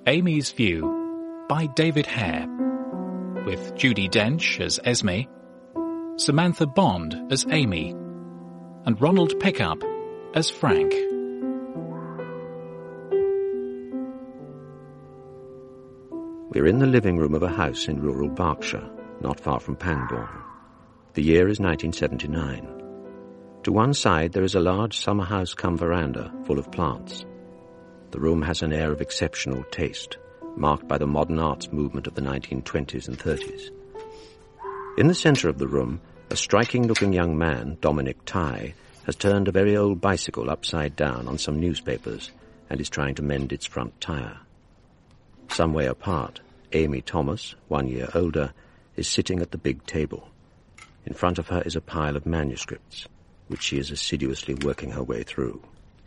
Amy's View by David Hare, with Judi Dench as Esme, Samantha Bond as Amy, and Ronald Pickup as Frank. We're in the living room of a house in rural Berkshire, not far from Pangbourne. The year is 1979. To one side there is a large summer house cum veranda full of plants. The room has an air of exceptional taste, marked by the modern arts movement of the 1920s and 30s. In the centre of the room, a striking-looking young man, Dominic Tighe, has turned a very old bicycle upside down on some newspapers and is trying to mend its front tyre. Some way apart, Amy Thomas, 1 year older, is sitting at the big table. In front of her is a pile of manuscripts, which she is assiduously working her way through.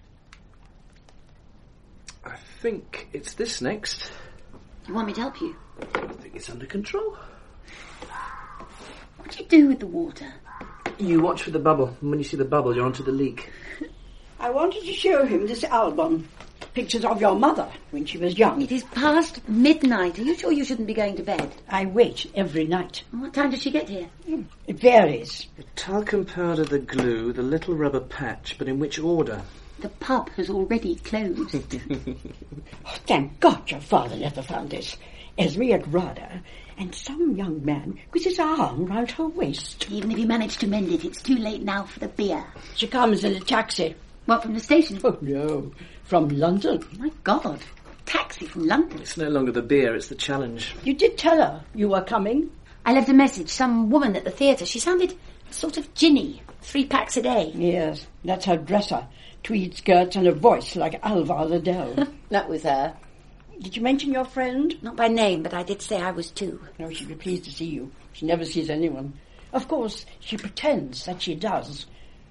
I think it's this next. You want me to help you? I think it's under control. What do you do with the water? You watch for the bubble, and when you see the bubble, you're onto the leak. I wanted to show him this album. Pictures of your mother when she was young. It is past midnight. Are you sure you shouldn't be going to bed? I wait every night. What time did she get here? It varies. The talcum powder, the glue, the little rubber patch, but in which order? The pub has already closed. Oh, thank God your father never found this. Esme had rather, and some young man with his arm round her waist. Even if you manage to mend it, it's too late now for the beer. She comes in a taxi. What, from the station? Oh, no, from London. My God, taxi from London. It's no longer the beer, it's the challenge. You did tell her you were coming? I left a message. Some woman at the theatre. She sounded sort of ginny. 3 packs a day. Yes, that's her dresser. Tweed skirts and a voice like Alva Liddell. That was her. Did you mention your friend? Not by name, but I did say I was too. No, she'd be pleased to see you. She never sees anyone. Of course, she pretends that she does.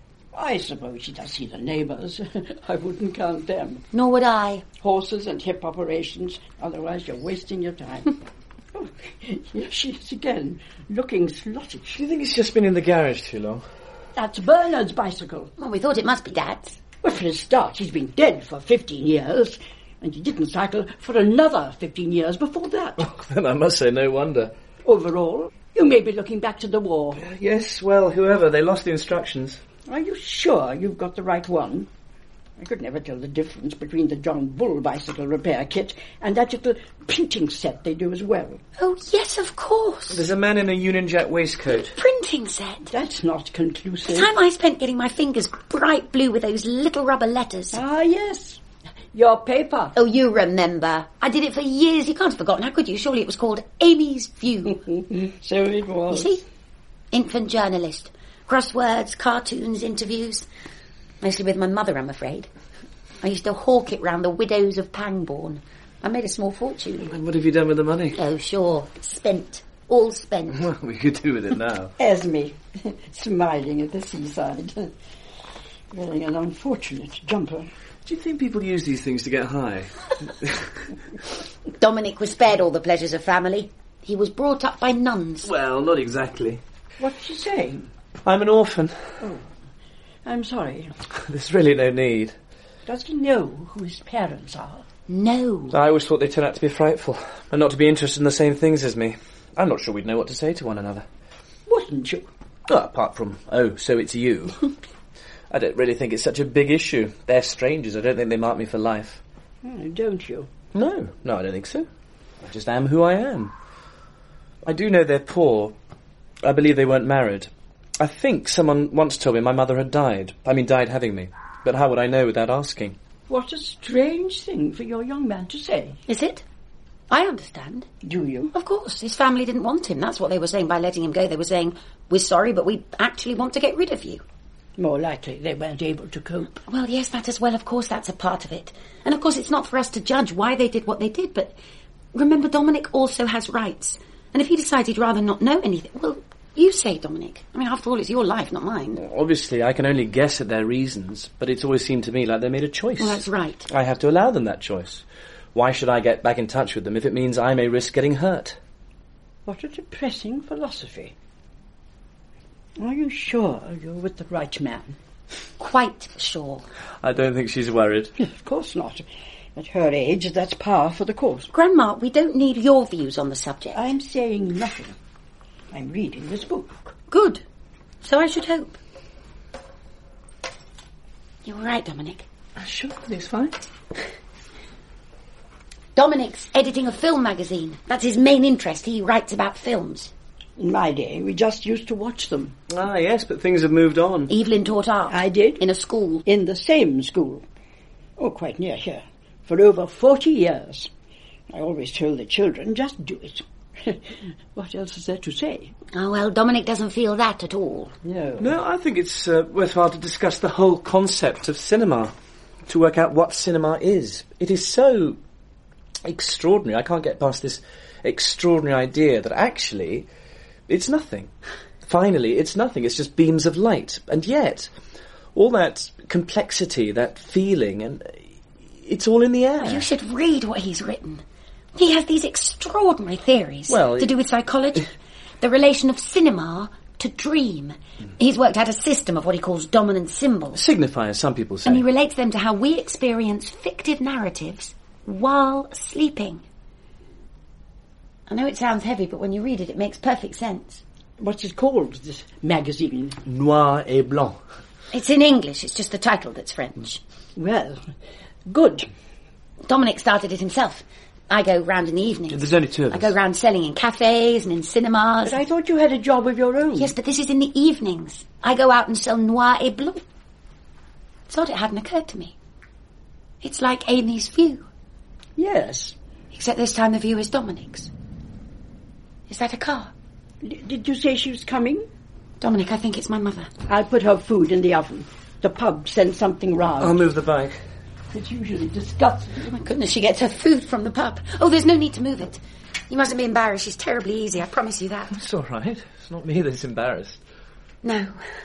I suppose she does see the neighbours. I wouldn't count them. Nor would I. Horses and hip operations. Otherwise, you're wasting your time. Oh, here she is again, looking slottish. Do you think it's just been in the garage too long? That's Bernard's bicycle. Well, we thought it must be Dad's. Well, for a start, he's been dead for 15 years. And he didn't cycle for another 15 years before that. Oh, then I must say no wonder. Overall, you may be looking back to the war. Yes, well, whoever. They lost the instructions. Are you sure you've got the right one? I could never tell the difference between the John Bull bicycle repair kit and that little printing set they do as well. Oh, yes, of course. There's a man in a Union Jack waistcoat. Printing set. That's not conclusive. The time I spent getting my fingers bright blue with those little rubber letters. Ah, yes. Your paper. Oh, you remember. I did it for years. You can't have forgotten. How could you? Surely it was called Amy's View. So it was. You see? Infant journalist. Crosswords, cartoons, interviews. Mostly with my mother, I'm afraid. I used to hawk it round the widows of Pangbourne. I made a small fortune. And what have you done with the money? Oh, sure. Spent. All spent. Well, we could do with it now. Esme, smiling at the seaside. Wearing an unfortunate jumper. Do you think people use these things to get high? Dominic was spared all the pleasures of family. He was brought up by nuns. Well, not exactly. What's she saying? I'm an orphan. Oh, I'm sorry. There's really no need. Does he know who his parents are? No. I always thought they turned out to be frightful, and not to be interested in the same things as me. I'm not sure we'd know what to say to one another. Wouldn't you? Well, apart from, oh, so it's you. I don't really think it's such a big issue. They're strangers. I don't think they mark me for life. Oh, don't you? No, I don't think so. I just am who I am. I do know they're poor. I believe they weren't married. I think someone once told me my mother had died. Died having me. But how would I know without asking? What a strange thing for your young man to say. Is it? I understand. Do you? Of course. His family didn't want him. That's what they were saying by letting him go. They were saying, we're sorry, but we actually want to get rid of you. More likely they weren't able to cope. Well, yes, that as well. Of course, that's a part of it. And of course, it's not for us to judge why they did what they did. But remember, Dominic also has rights. And if he decides he'd rather not know anything, well, you say, Dominic. After all, it's your life, not mine. Obviously, I can only guess at their reasons, but it's always seemed to me like they made a choice. Well, that's right. I have to allow them that choice. Why should I get back in touch with them if it means I may risk getting hurt? What a depressing philosophy. Are you sure you're with the right man? Quite sure. I don't think she's worried. Of course not. At her age, that's par for the course. Grandma, we don't need your views on the subject. I'm saying nothing. I'm reading this book. Good. So I should hope. You're right, Dominic. Sure, it's fine. Dominic's editing a film magazine. That's his main interest. He writes about films. In my day, we just used to watch them. Ah, yes, but things have moved on. Evelyn taught art. I did. In a school. In the same school. Oh, quite near here. For over 40 years. I always told the children, just do it. What else is there to say? Oh, well, Dominic doesn't feel that at all. No, I think it's worthwhile to discuss the whole concept of cinema, to work out what cinema is. It is so extraordinary. I can't get past this extraordinary idea that actually it's nothing. Finally, it's nothing. It's just beams of light. And yet, all that complexity, that feeling, and it's all in the air. You should read what he's written. He has these extraordinary theories to do with psychology, the relation of cinema to dream. He's worked out a system of what he calls dominant symbols. Signifiers, some people say. And he relates them to how we experience fictive narratives while sleeping. I know it sounds heavy, but when you read it, it makes perfect sense. What's it called, this magazine? Noir et Blanc. It's in English, it's just the title that's French. Well, good. Dominic started it himself. I go round in the evenings. There's only two of us. I go round selling in cafes and in cinemas. But I thought you had a job of your own. Yes, but this is in the evenings. I go out and sell Noir et Blanc. It's odd it hadn't occurred to me. It's like Amy's view. Yes. Except this time the view is Dominic's. Is that a car? Did you say she was coming? Dominic, I think it's my mother. I'll put her food in the oven. The pub sends something round. I'll move the bike. It's usually disgusting. Oh, my goodness, she gets her food from the pub. Oh, there's no need to move it. You mustn't be embarrassed. She's terribly easy, I promise you that. It's all right. It's not me that's embarrassed. No.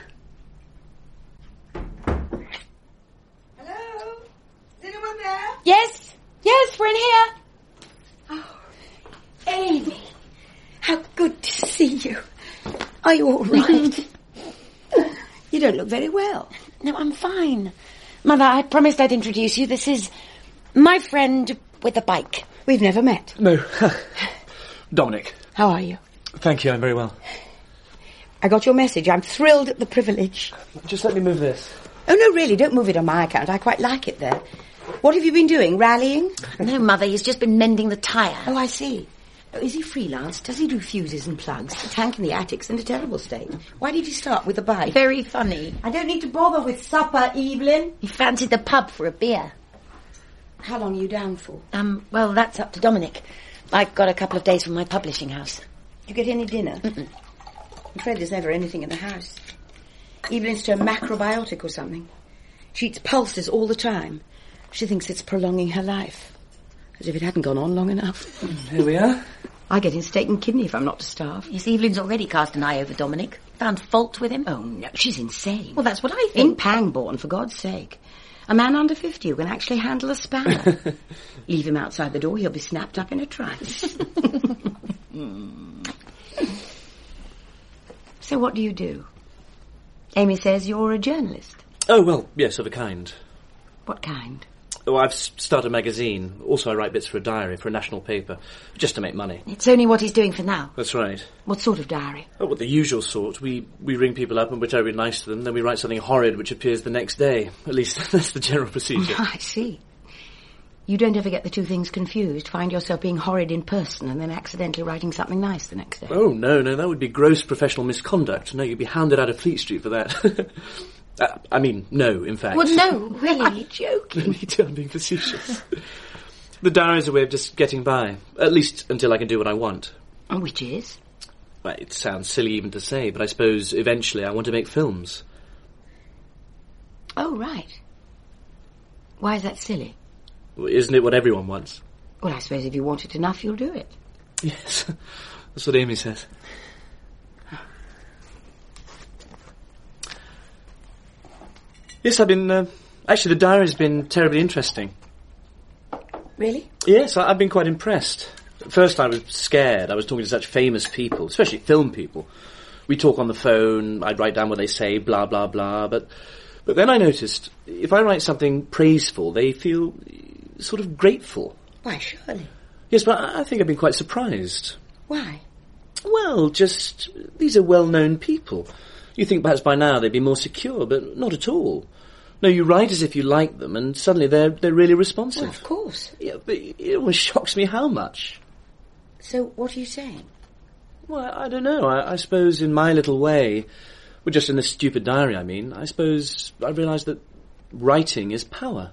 Hello? Is anyone there? Yes, we're in here. Oh, Amy, how good to see you. Are you all right? You don't look very well. No, I'm fine. Mother, I promised I'd introduce you. This is my friend with the bike. We've never met. No. Dominic. How are you? Thank you, I'm very well. I got your message. I'm thrilled at the privilege. Just let me move this. Oh, no, really, don't move it on my account. I quite like it there. What have you been doing? Rallying? No, Mother, he's just been mending the tyre. Oh, I see. Oh, is he freelance? Does he do fuses and plugs? The tank in the attic's in a terrible state. Why did he start with the bike? Very funny. I don't need to bother with supper, Evelyn. He fancied the pub for a beer. How long are you down for? Well, that's up to Dominic. I've got a couple of days from my publishing house. Do you get any dinner? Mm-mm. I'm afraid there's never anything in the house. Evelyn's to a macrobiotic or something. She eats pulses all the time. She thinks it's prolonging her life. As if it hadn't gone on long enough. Here we are. I get in steak and kidney if I'm not to starve. Yes, Evelyn's already cast an eye over Dominic. Found fault with him. Oh, no, she's insane. Well, that's what I In think. Pangbourne, for God's sake. A man under 50 who can actually handle a spanner. Leave him outside the door, he'll be snapped up in a trice. So what do you do? Amy says you're a journalist. Oh, well, yes, of a kind. What kind? Oh, I've started a magazine. Also, I write bits for a diary, for a national paper, just to make money. It's only what he's doing for now. That's right. What sort of diary? Oh, well, the usual sort. We ring people up and we're terribly nice to them, then we write something horrid which appears the next day. At least, that's the general procedure. I see. You don't ever get the two things confused, find yourself being horrid in person and then accidentally writing something nice the next day. Oh, no, that would be gross professional misconduct. No, you'd be hounded out of Fleet Street for that. No, in fact. Well, no, really. Are you joking? Me too, I'm being facetious. The diary is a way of just getting by. At least until I can do what I want. Which is? Well, it sounds silly even to say, but I suppose eventually I want to make films. Oh, right. Why is that silly? Well, isn't it what everyone wants? Well, I suppose if you want it enough, you'll do it. Yes, that's what Amy says. Yes, I've been... actually, the diary's been terribly interesting. Really? Yes, I've been quite impressed. At first I was scared. I was talking to such famous people, especially film people. We talk on the phone, I'd write down what they say, blah, blah, blah. But then I noticed, if I write something praiseful, they feel sort of grateful. Why, surely. Yes, but I think I've been quite surprised. Why? Well, just, these are well-known people. You think perhaps by now they'd be more secure, but not at all. No, you write as if you like them, and suddenly they're really responsive. Well, of course. Yeah, but it always shocks me how much. So, what are you saying? Well, I don't know. I suppose in my little way, well, just in this stupid diary, I mean, I suppose I realised that writing is power.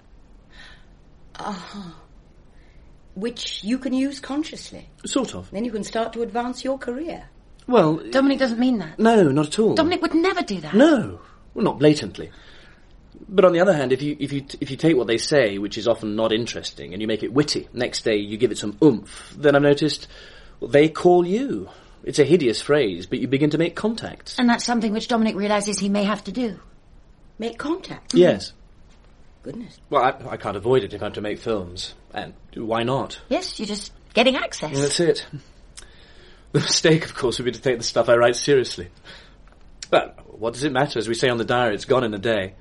Which you can use consciously. Sort of. Then you can start to advance your career. Well... Dominic doesn't mean that. No, not at all. Dominic would never do that. No. Well, not blatantly. But on the other hand, if you take what they say, which is often not interesting, and you make it witty, next day you give it some oomph, then I've noticed, well, they call you. It's a hideous phrase, but you begin to make contacts. And that's something which Dominic realises he may have to do. Make contact? Yes. Goodness. Well, I can't avoid it if I'm to make films. And why not? Yes, you're just getting access. Well, that's it. The mistake, of course, would be to take the stuff I write seriously. But what does it matter? As we say on the diary, it's gone in a day.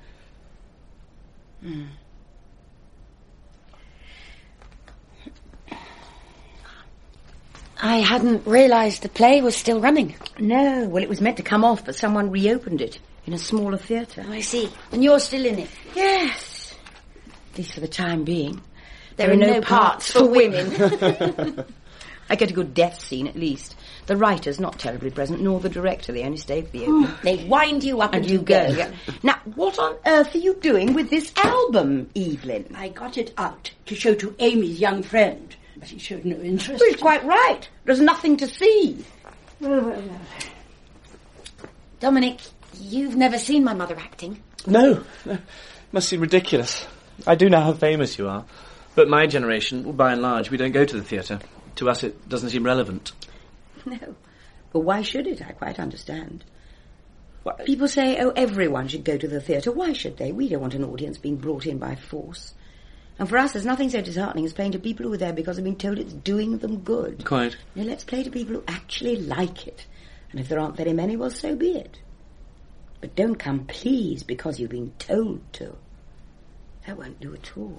I hadn't realised the play was still running. No, well, it was meant to come off, but someone reopened it in a smaller theatre. I see. And you're still in it? Yes. At least for the time being. There are no parts for women. I get a good death scene, at least. The writer's not terribly present, nor the director. They only stay for the opening. They wind you up and you go. Yeah. Now, what on earth are you doing with this album, Evelyn? I got it out to show to Amy's young friend, but she showed no interest. Well, it's quite right. There's nothing to see. Dominic, you've never seen my mother acting. No. Must seem ridiculous. I do know how famous you are. But my generation, well, by and large, we don't go to the theatre. To us, it doesn't seem relevant. No. But why should it? I quite understand. People say, oh, everyone should go to the theatre. Why should they? We don't want an audience being brought in by force. And for us, there's nothing so disheartening as playing to people who are there because they've been told it's doing them good. Quite. Now, let's play to people who actually like it. And if there aren't very many, well, so be it. But don't come please because you've been told to. That won't do at all.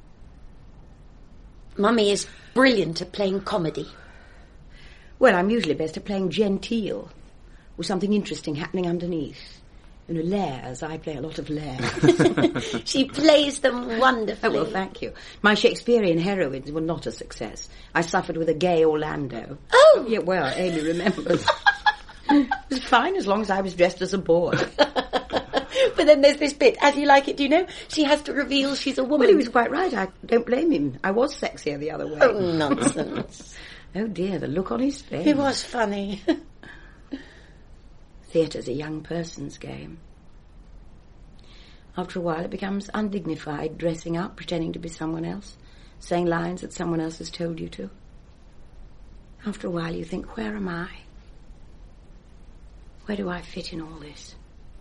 Mummy is brilliant at playing comedy. Well, I'm usually best at playing genteel, with something interesting happening underneath. You know, Lairs. I play a lot of Lairs. She plays them wonderfully. Oh, well, thank you. My Shakespearean heroines were not a success. I suffered with a gay Orlando. Oh! Yeah, well, Amy remembers. It was fine as long as I was dressed as a boy. But then there's this bit, as you like it, do you know? She has to reveal she's a woman. Well, he was quite right. I don't blame him. I was sexier the other way. Oh, nonsense. Oh, dear, the look on his face. It was funny. Theatre's a young person's game. After a while, it becomes undignified, dressing up, pretending to be someone else, saying lines that someone else has told you to. After a while, you think, where am I? Where do I fit in all this?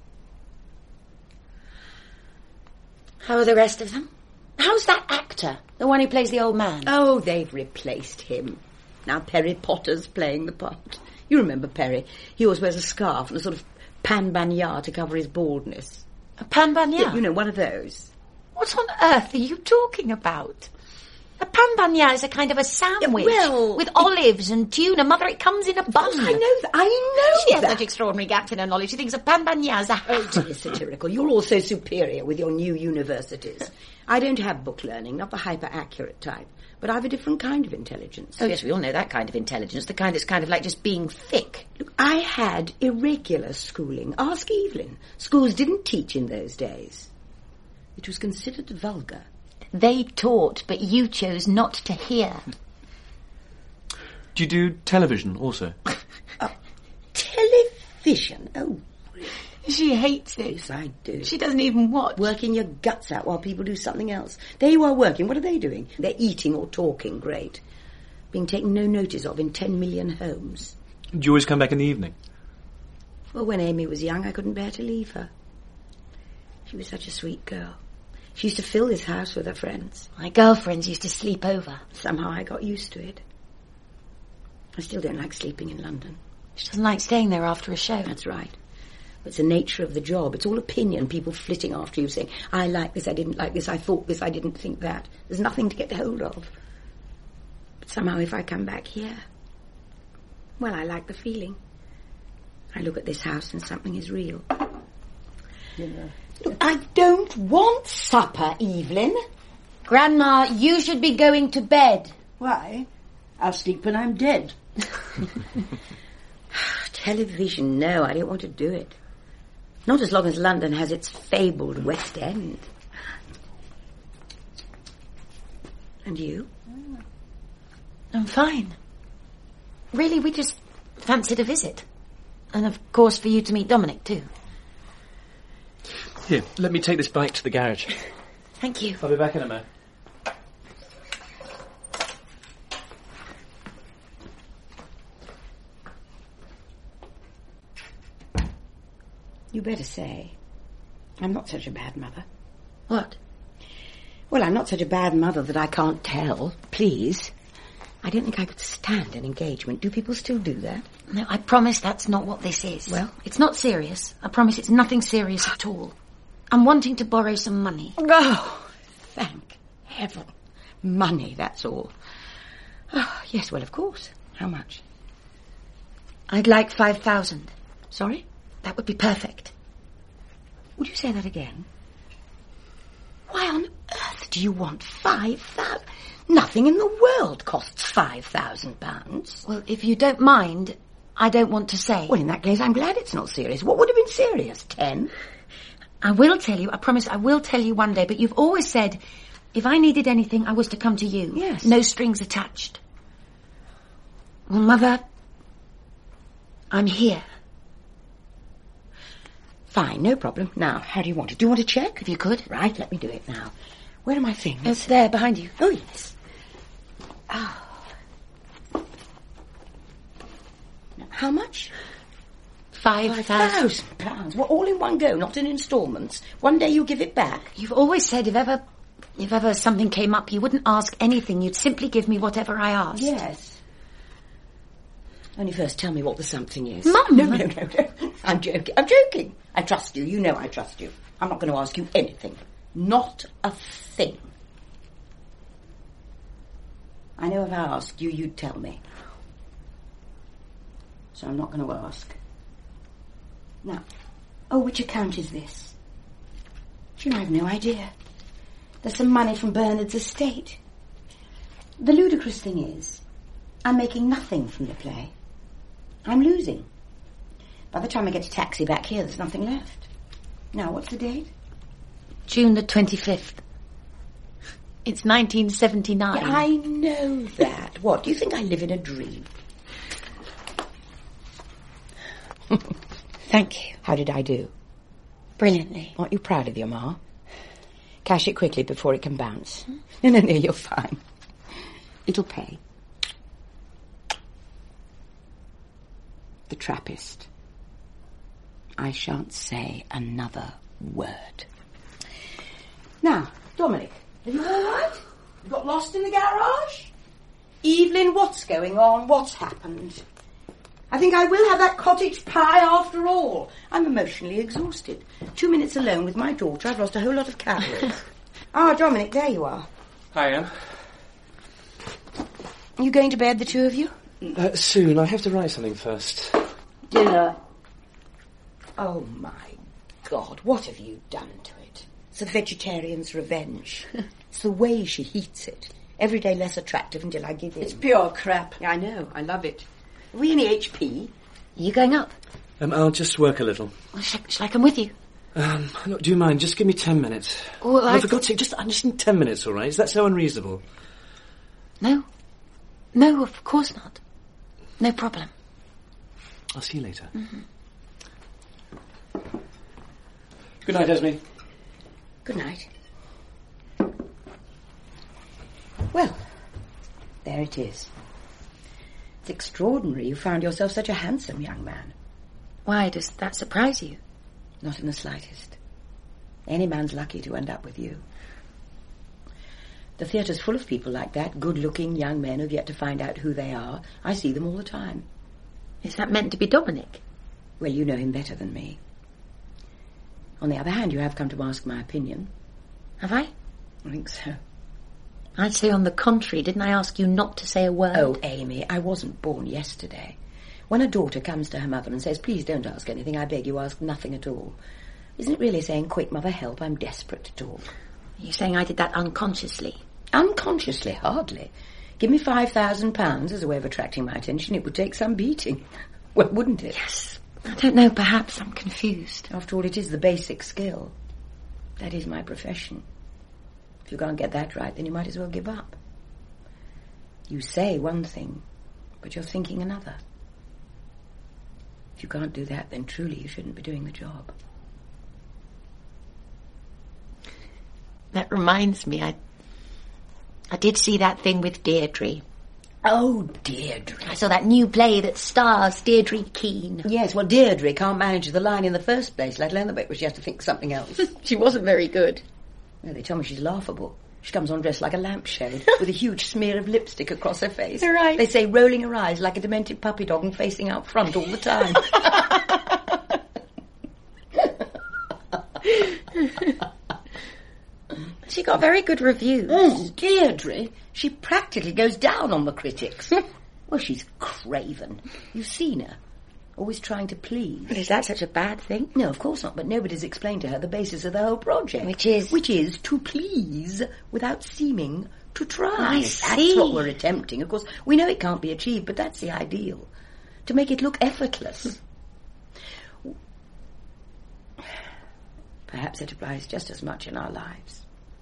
How are the rest of them? How's that actor? The one who plays the old man? Oh, they've replaced him. Now Perry Potter's playing the part. You remember Perry? He always wears a scarf and a sort of pan-banya to cover his baldness. A pan-banya? Yeah, you know, one of those. What on earth are you talking about? A pan-banya is a kind of a sandwich with olives and tuna. Mother, it comes in a bun. I know that. I know She has that. such extraordinary gaps in her knowledge. She thinks a pan-banya is a... Oh, dear, satirical. You're all so superior with your new universities. I don't have book learning, not the hyper-accurate type, but I've a different kind of intelligence. Oh, yes, we all know that kind of intelligence, the kind that's kind of like just being thick. Look, I had irregular schooling. Ask Evelyn. Schools didn't teach in those days. It was considered vulgar. They taught, but you chose not to hear. Do you do television also? Television? Oh, She hates it. yes, I do. She doesn't even watch. Working your guts out while people do something else. There you are working. What are they doing? They're eating or talking. Great. Being taken no notice of in 10 million homes. Do you always come back in the evening? Well, when Amy was young, I couldn't bear to leave her. She was such a sweet girl. She used to fill this house with her friends. My girlfriends used to sleep over. Somehow I got used to it. I still don't like sleeping in London. She doesn't like staying there after a show. That's right. It's the nature of the job. It's all opinion, people flitting after you saying, I like this, I didn't like this, I thought this, I didn't think that. There's nothing to get hold of. But somehow if I come back here, well, I like the feeling. I look at this house and something is real. Look, I don't want supper, Evelyn. Grandma, you should be going to bed. Why? I'll sleep when I'm dead. Television, no, I don't want to do it. Not as long as London has its fabled West End. And you? I'm fine. Really, we just fancied a visit. And of course for you to meet Dominic too. Here, let me take this bike to the garage. Thank you. I'll be back in a moment. You better say, I'm not such a bad mother. What? Well, I'm not such a bad mother that I can't tell. Please. I don't think I could stand an engagement. Do people still do that? No, I promise that's not what this is. Well? It's not serious. I promise it's nothing serious at all. I'm wanting to borrow some money. Oh, thank heaven. Money, that's all. Oh, yes, well, of course. How much? I'd like 5,000. Sorry? That would be perfect. Would you say that again? Why on earth do you want 5,000? Nothing in the world costs £5,000. Well, if you don't mind, I don't want to say. Well, in that case, I'm glad it's not serious. What would have been serious? 10? I will tell you. I promise I will tell you one day. But you've always said if I needed anything, I was to come to you. Yes. No strings attached. Well, Mother, I'm here. Fine, no problem. Now, how do you want it? Do you want a check? If you could. Right, let me do it now. Where are my things? It's there, behind you. Oh, yes. Oh. Now, how much? £5,000. Well, all in one go, not in instalments. One day you give it back. You've always said if ever something came up, you wouldn't ask anything. You'd simply give me whatever I asked. Yes. Only first tell me what the something is. Mum! No. I'm joking. I trust you. You know I trust you. I'm not going to ask you anything. Not a thing. I know if I asked you, you'd tell me. So I'm not going to ask. Now, which account is this? Do you know, I have no idea. There's some money from Bernard's estate. The ludicrous thing is, I'm making nothing from the play. I'm losing. By the time I get a taxi back here, there's nothing left. Now, what's the date? June the 25th. It's 1979. Yeah, I know that. What, do you think I live in a dream? Thank you. How did I do? Brilliantly. Aren't you proud of your Ma? Cash it quickly before it can bounce. No, you're fine. It'll pay. The Trappist. I shan't say another word. Now, Dominic, are you all right? You got lost in the garage? Evelyn, what's going on? What's happened? I think I will have that cottage pie after all. I'm emotionally exhausted. 2 minutes alone with my daughter, I've lost a whole lot of calories. Dominic, there you are. Hi, Anne. Are you going to bed, the two of you? Soon. I have to write something first. Dinner. Oh, my God, what have you done to it? It's a vegetarian's revenge. It's the way she heats it. Every day less attractive until I give in. It's pure crap. I know, I love it. Are we in the HP? Are you going up? I'll just work a little. Well, shall I come with you? Look, do you mind? Just give me 10 minutes. Well, For God's sake, I just need 10 minutes, all right? Is that so unreasonable? No. No, of course not. No problem. I'll see you later. Mm-hmm. Good night, Esme. Good night. Well, there it is. It's extraordinary you found yourself such a handsome young man. Why, does that surprise you? Not in the slightest. Any man's lucky to end up with you. The theatre's full of people like that, good-looking young men who've yet to find out who they are. I see them all the time. Is that meant to be Dominic? Well, you know him better than me. On the other hand, you have come to ask my opinion. Have I? I think so. I'd say on the contrary. Didn't I ask you not to say a word? Oh, Amy, I wasn't born yesterday. When a daughter comes to her mother and says, please don't ask anything, I beg you, ask nothing at all. Isn't it really saying, quick, mother, help, I'm desperate to talk? You're saying I did that unconsciously? Unconsciously, hardly. Give me £5,000 as a way of attracting my attention, it would take some beating. Well, wouldn't it? Yes. I don't know, perhaps I'm confused. After all, it is the basic skill. That is my profession. If you can't get that right, then you might as well give up. You say one thing, but you're thinking another. If you can't do that, then truly you shouldn't be doing the job. That reminds me, I did see that thing with Deirdre. Oh, Deirdre. I saw that new play that stars Deirdre Keane. Yes, well, Deirdre can't manage the line in the first place, let alone the bit where she has to think something else. She wasn't very good. No, they tell me she's laughable. She comes on dressed like a lampshade, with a huge smear of lipstick across her face. You're right. They say rolling her eyes like a demented puppy dog and facing out front all the time. She got very good reviews. Deirdre, she practically goes down on the critics. Well, she's craven. You've seen her. Always trying to please. But is that such a bad thing? No, of course not, but nobody's explained to her the basis of the whole project. Which is? Which is to please without seeming to try. I That's see. what we're attempting. Of course, we know it can't be achieved, but that's the ideal. To make it look effortless. Perhaps it applies just as much in our lives.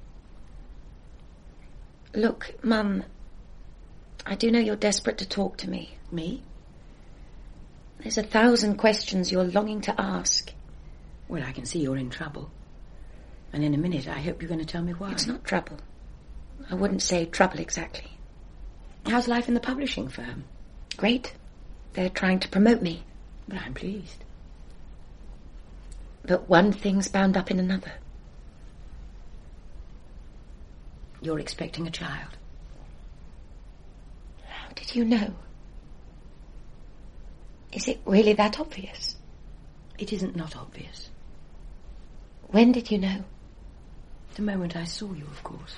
Look, Mum, I do know you're desperate to talk to me. Me? There's 1,000 questions you're longing to ask. Well, I can see you're in trouble. And in a minute, I hope you're going to tell me why. It's not trouble. I wouldn't say trouble exactly. How's life in the publishing firm? Great. They're trying to promote me. But I'm pleased. But one thing's bound up in another. You're expecting a child. How did you know? Is it really that obvious? It isn't not obvious. When did you know? The moment I saw you, of course.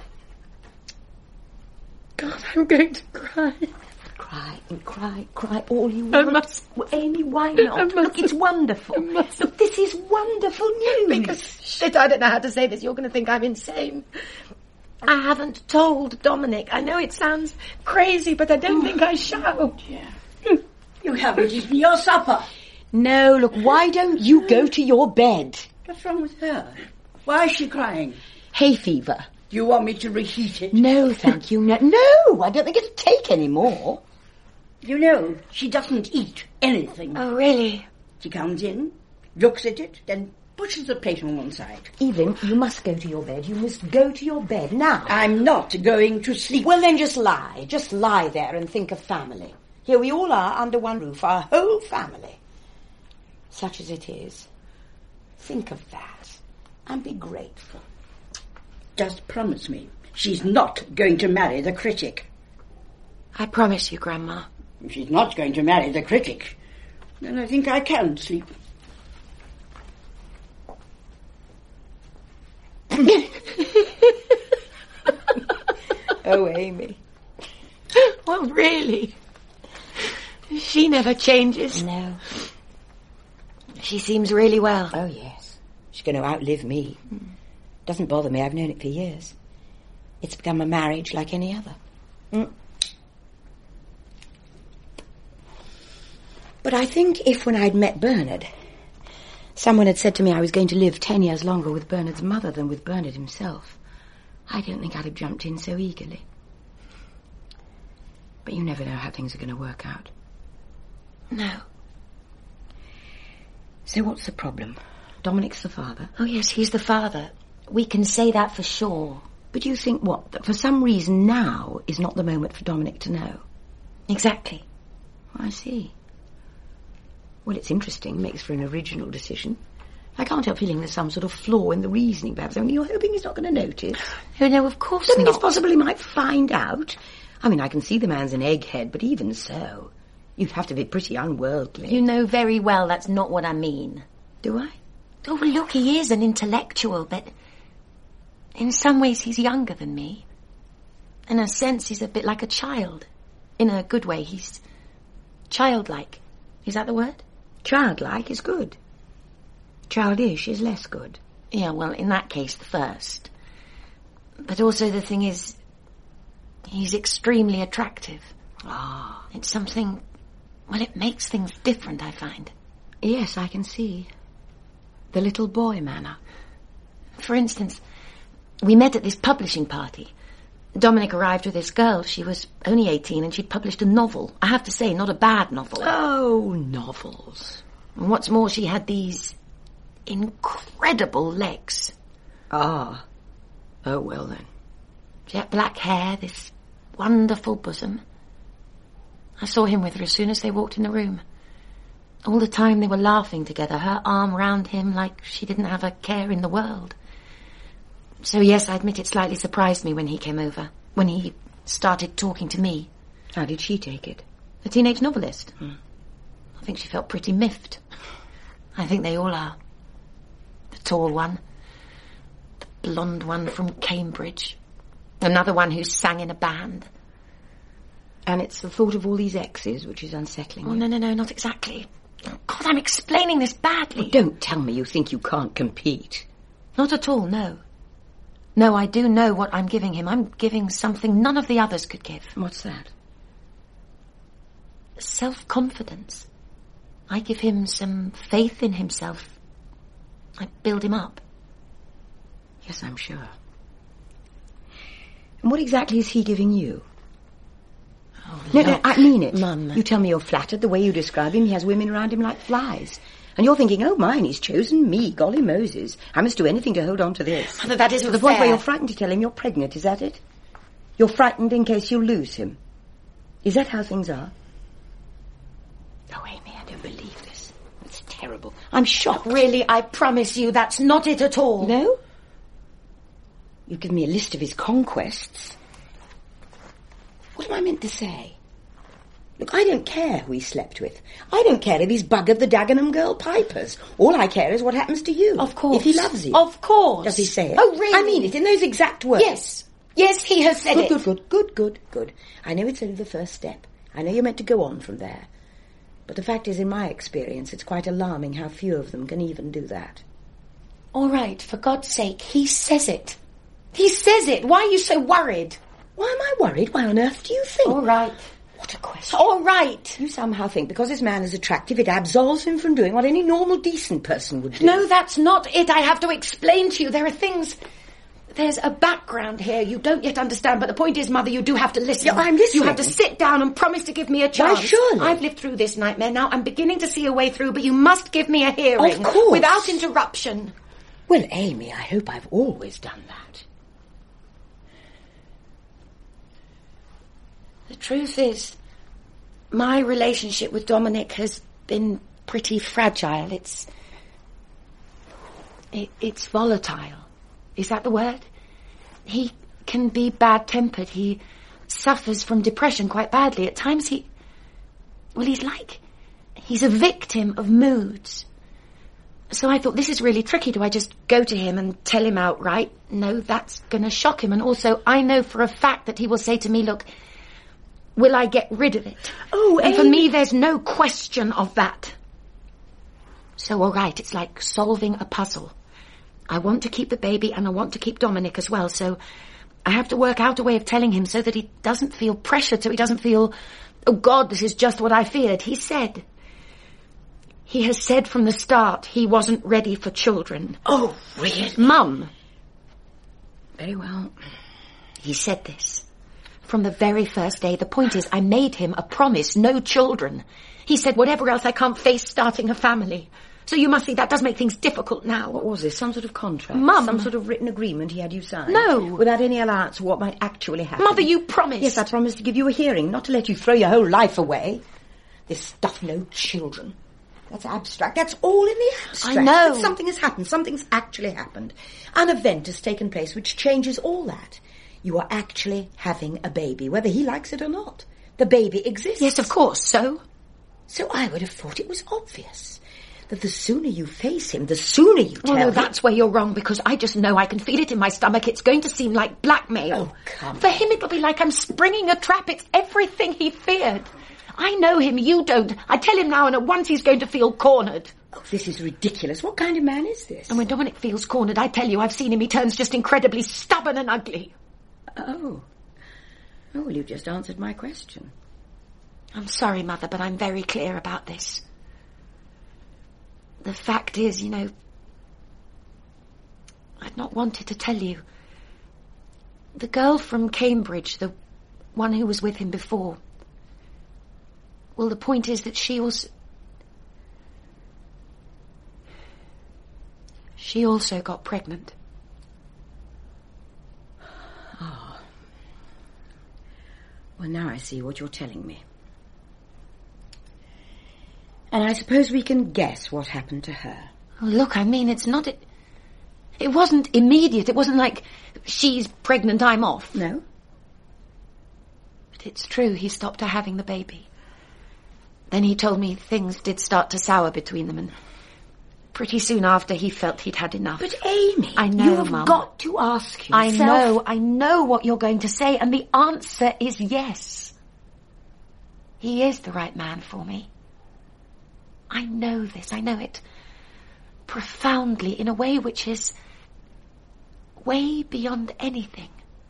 God, I'm going to cry. Cry and cry, cry all you I want. must. Well, Amy, why not? Look, it's wonderful. Look, this is wonderful news. Because, shit, I don't know how to say this. You're going to think I'm insane. I haven't told Dominic. I know it sounds crazy, but I don't think I shall. Yeah. You haven't eaten your supper. No, look, why don't you go to your bed? What's wrong with her? Why is she crying? Hay fever. Do you want me to reheat it? No, thank you. No, I don't think it'll take any more. You know, she doesn't eat anything. Oh, really? She comes in, looks at it, then pushes the plate on one side. Evelyn, you must go to your bed. You must go to your bed now. I'm not going to sleep. Well, then just lie. Just lie there and think of family. Here we all are under one roof, our whole family. Such as it is. Think of that and be grateful. Just promise me she's not going to marry the critic. I promise you, Grandma. If she's not going to marry the critic, then I think I can sleep. Oh, Amy. Well, really? She never changes. No. She seems really well. Oh, yes. She's going to outlive me. Doesn't bother me. I've known it for years. It's become a marriage like any other. But I think if when I'd met Bernard, someone had said to me I was going to live 10 years longer with Bernard's mother than with Bernard himself, I don't think I'd have jumped in so eagerly. But you never know how things are going to work out. No. So what's the problem? Dominic's the father. Oh, yes, he's the father. We can say that for sure. But you think what? That for some reason now is not the moment for Dominic to know? Exactly. I see. Well, it's interesting. Makes for an original decision. I can't help feeling there's some sort of flaw in the reasoning, perhaps. Only you're hoping he's not going to notice. Oh, no, of course I think not. it's possible he might find out. I mean, I can see the man's an egghead, but even so, you'd have to be pretty unworldly. You know very well that's not what I mean. Do I? Oh, look, he is an intellectual, but in some ways he's younger than me. In a sense, he's a bit like a child. In a good way, he's childlike. Is that the word? Childlike is good. Childish is less good. Yeah, well, in that case, the first. But also the thing is, he's extremely attractive. Ah. It's something... Well, it makes things different, I find. Yes, I can see. The little boy manner. For instance, we met at this publishing party. Dominic arrived with this girl. She was only 18 and she'd published a novel. I have to say, not a bad novel. Oh, novels. And what's more, she had these incredible legs. Ah. Oh, well then. She had black hair, this wonderful bosom. I saw him with her as soon as they walked in the room. All the time they were laughing together, her arm round him like she didn't have a care in the world. So yes, I admit it slightly surprised me when he came over, when he started talking to me. How did she take it? The teenage novelist. I think she felt pretty miffed. I think they all are. The tall one, the blonde one from Cambridge, another one who sang in a band. And it's the thought of all these exes which is unsettling Oh, you. no, not exactly. Oh, God, I'm explaining this badly. Oh, don't tell me you think you can't compete. Not at all, no. No, I do know what I'm giving him. I'm giving something none of the others could give. What's that? Self-confidence. I give him some faith in himself. I build him up. Yes, I'm sure. And what exactly is he giving you? Oh, No, I mean it. Mum. You tell me you're flattered the way you describe him. He has women around him like flies. And you're thinking, oh, mine, he's chosen me, golly Moses. I must do anything to hold on to this. Mother, that isn't To the point fair. where you're frightened to tell him you're pregnant, is that it? You're frightened in case you lose him. Is that how things are? Oh, Amy, I don't believe this. It's terrible. I'm shocked. Really, I promise you, that's not it at all. No? You've given me a list of his conquests. What am I meant to say? Look, I don't care who he slept with. I don't care if he's buggered the Dagenham girl Pipers. All I care is what happens to you. Of course. If he loves you. Of course. Does he say it? Oh, really? I mean it in those exact words. Yes. Yes, he has said it. Good. I know it's only the first step. I know you're meant to go on from there. But the fact is, in my experience, it's quite alarming how few of them can even do that. All right, for God's sake, he says it. He says it. Why are you so worried? Why am I worried? Why on earth do you think? All right. What a question. All right. You somehow think because this man is attractive, it absolves him from doing what any normal, decent person would do. No, that's not it. I have to explain to you. There are things... There's a background here you don't yet understand, but the point is, Mother, you do have to listen. Yeah, I'm listening. You have to sit down and promise to give me a chance. Why, surely. I've lived through this nightmare now. I'm beginning to see a way through, but you must give me a hearing. Of course. Without interruption. Well, Amy, I hope I've always done that. The truth is, my relationship with Dominic has been pretty fragile. It's volatile. Is that the word? He can be bad-tempered. He suffers from depression quite badly. At times he's a victim of moods. So I thought, this is really tricky. Do I just go to him and tell him outright? No, that's going to shock him. And also, I know for a fact that he will say to me, look, will I get rid of it? Oh, and for Amy. me, there's no question of that. So, all right, it's like solving a puzzle. I want to keep the baby and I want to keep Dominic as well, so I have to work out a way of telling him so that he doesn't feel pressured, so he doesn't feel, oh God, this is just what I feared. He has said from the start he wasn't ready for children. Oh, really? Mum. Very well. He said this. From the very first day. The point is, I made him a promise, no children. He said, whatever else, I can't face starting a family. So you must see that does make things difficult now. What was this? Some sort of contract? Mum. Some sort of written agreement he had you sign? No. Without any allowance of what might actually happen? Mother, you promised. Yes, I promised to give you a hearing, not to let you throw your whole life away. This stuff, no children. That's abstract. That's all in the abstract. I know. But something has happened. Something's actually happened. An event has taken place which changes all that. You are actually having a baby, whether he likes it or not. The baby exists. Yes, of course. So? So I would have thought it was obvious. that the sooner you face him, the sooner you tell Well, no, him... that's where you're wrong, because I just know I can feel it in my stomach. It's going to seem like blackmail. Oh, come For him, it'll be like I'm springing a trap. It's everything he feared. I know him, you don't. I tell him now, and at once he's going to feel cornered. Oh, this is ridiculous. What kind of man is this? And when Dominic feels cornered, I tell you, I've seen him, he turns just incredibly stubborn and ugly. Oh. Oh, well, you've just answered my question. I'm sorry, Mother, but I'm very clear about this. The fact is, I'd not wanted to tell you. The girl from Cambridge, the one who was with him before, well, the point is that she also got pregnant. Oh. Well, now I see what you're telling me. And I suppose we can guess what happened to her. Oh, look, it's not... It wasn't immediate. It wasn't like, she's pregnant, I'm off. No? But it's true, he stopped her having the baby. Then he told me things did start to sour between them, and pretty soon after he felt he'd had enough. But Amy, I know, you have Mum. got to ask yourself... I know what you're going to say, and the answer is yes. He is the right man for me. I know this, I know it profoundly, in a way which is way beyond anything.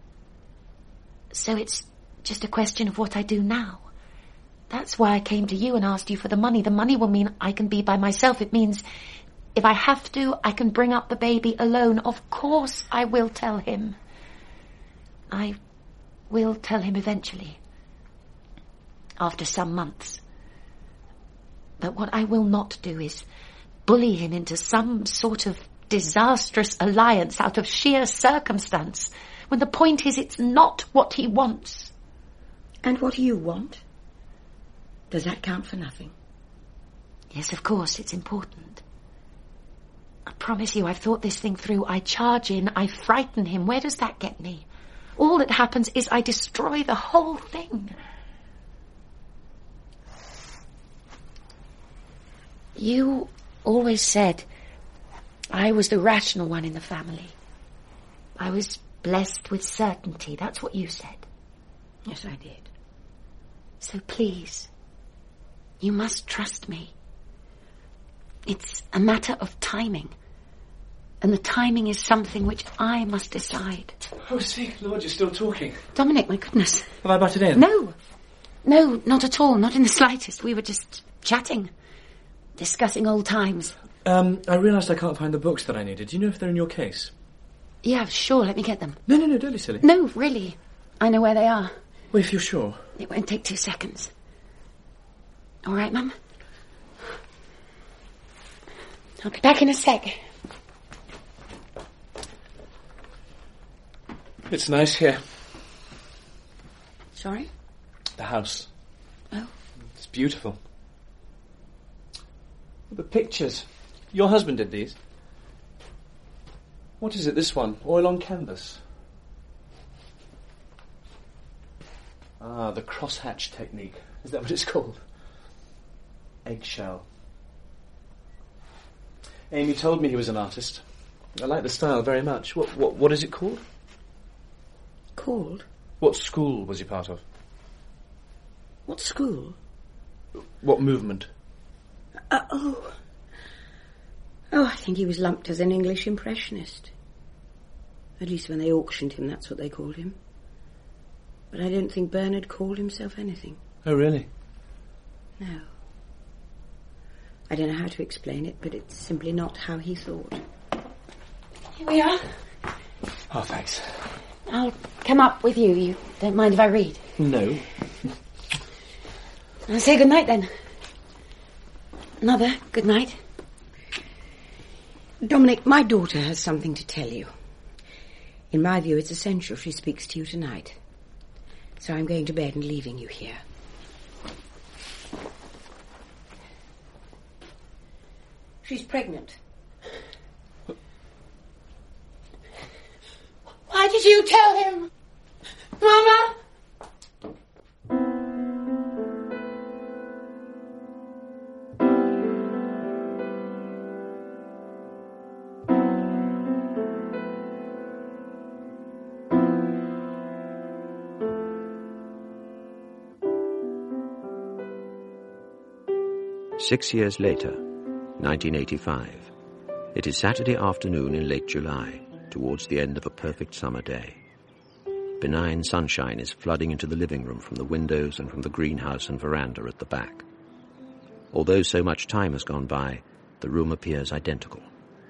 So it's just a question of what I do now. That's why I came to you and asked you for the money. The money will mean I can be by myself. It means if I have to, I can bring up the baby alone. Of course I will tell him. I will tell him eventually. After some months. But what I will not do is bully him into some sort of disastrous alliance out of sheer circumstance, when the point is it's not what he wants. And what do you want? Does that count for nothing? Yes, of course, it's important. I promise you, I've thought this thing through. I charge in, I frighten him. Where does that get me? All that happens is I destroy the whole thing. You always said I was the rational one in the family. I was blessed with certainty. That's what you said. Yes, I did. So please, you must trust me. It's a matter of timing. And the timing is something which I must decide. Oh, see, Lord, you're still talking. Dominic, my goodness. Have I butted in? No, not at all. Not in the slightest. We were just chatting. Discussing old times. I realised I can't find the books that I needed. Do you know if they're in your case? Yeah, sure, let me get them. No, don't be silly. No, really. I know where they are. Well, if you're sure. It won't take 2 seconds. All right, Mum? I'll be back in a sec. It's nice here. Sorry? The house. Oh. It's beautiful. The pictures. Your husband did these. What is it, this one? Oil on canvas. Ah, the crosshatch technique. Is that what it's called? Eggshell. Amy told me he was an artist. I like the style very much. What is it called? Called? What school was he part of? What school? What movement? Oh, I think he was lumped as an English impressionist. At least when they auctioned him, that's what they called him. But I don't think Bernard called himself anything. Oh, really? No. I don't know how to explain it, but it's simply not how he thought. Here we are. Oh, thanks. I'll come up with you. You don't mind if I read? No. I'll say good night then. Mother, good night. Dominic, my daughter has something to tell you. In my view, it's essential she speaks to you tonight. So I'm going to bed and leaving you here. She's pregnant. Why did you tell him? Mama? 6 years later, 1985. It is Saturday afternoon in late July, towards the end of a perfect summer day. Benign sunshine is flooding into the living room from the windows and from the greenhouse and veranda at the back. Although so much time has gone by, the room appears identical.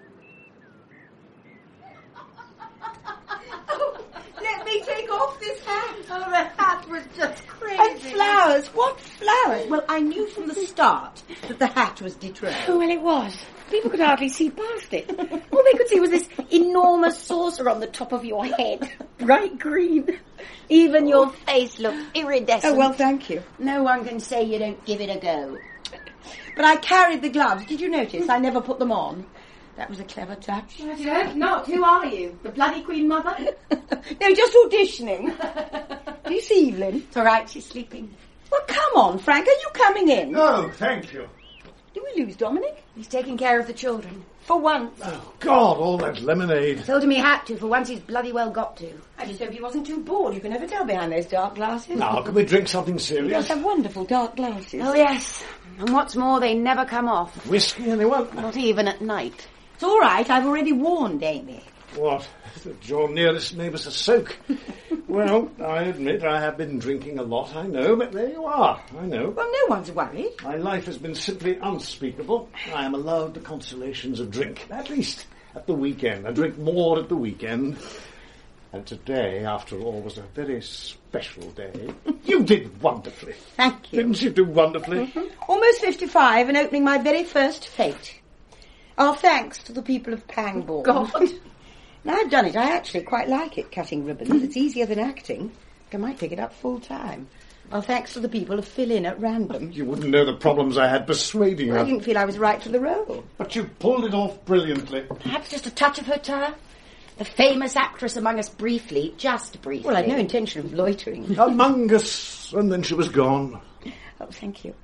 Let me take off this hat. Oh, the hat was just crazy. And flowers. What flowers? Well, I knew from the start that the hat was de trop. Oh, well, it was. People could hardly see past it. All they could see was this enormous saucer on the top of your head. Bright green. Even your face looked iridescent. Oh, well, thank you. No one can say you don't give it a go. But I carried the gloves. Did you notice? I never put them on. That was a clever touch. I hope not. Who are you? The bloody Queen Mother? No, just auditioning. Do you see Evelyn? It's all right, she's sleeping. Well, come on, Frank. Are you coming in? No, thank you. Did we lose Dominic? He's taking care of the children. For once. Oh, God, all that lemonade. Told him he had to. For once he's bloody well got to. I just hope he wasn't too bored. You can never tell behind those dark glasses. Now, can we drink something He serious? does have wonderful dark glasses. Oh, yes. And what's more, they never come off. Whiskey, anyone? Not even at night. It's all right. I've already warned Amy. What? That your nearest neighbour's a soak? Well, I admit I have been drinking a lot, I know, but there you are, I know. Well, no one's worried. My life has been simply unspeakable. I am allowed the consolations of drink, at least at the weekend. I drink more at the weekend. And today, after all, was a very special day. You did wonderfully. Thank you. Didn't you do wonderfully? Almost 55 and opening my very first fete. Our thanks to the people of Pangbourne. God. Now I've done it, I actually quite like it, cutting ribbons. It's easier than acting. I might pick it up full time. Our thanks to the people of Fill In at random. You wouldn't know the problems I had persuading her. I didn't feel I was right for the role. But you pulled it off brilliantly. Perhaps just a touch of hauteur. The famous actress among us briefly, just briefly. Well, I'd no intention of loitering. Among us, and then she was gone. Oh, thank you.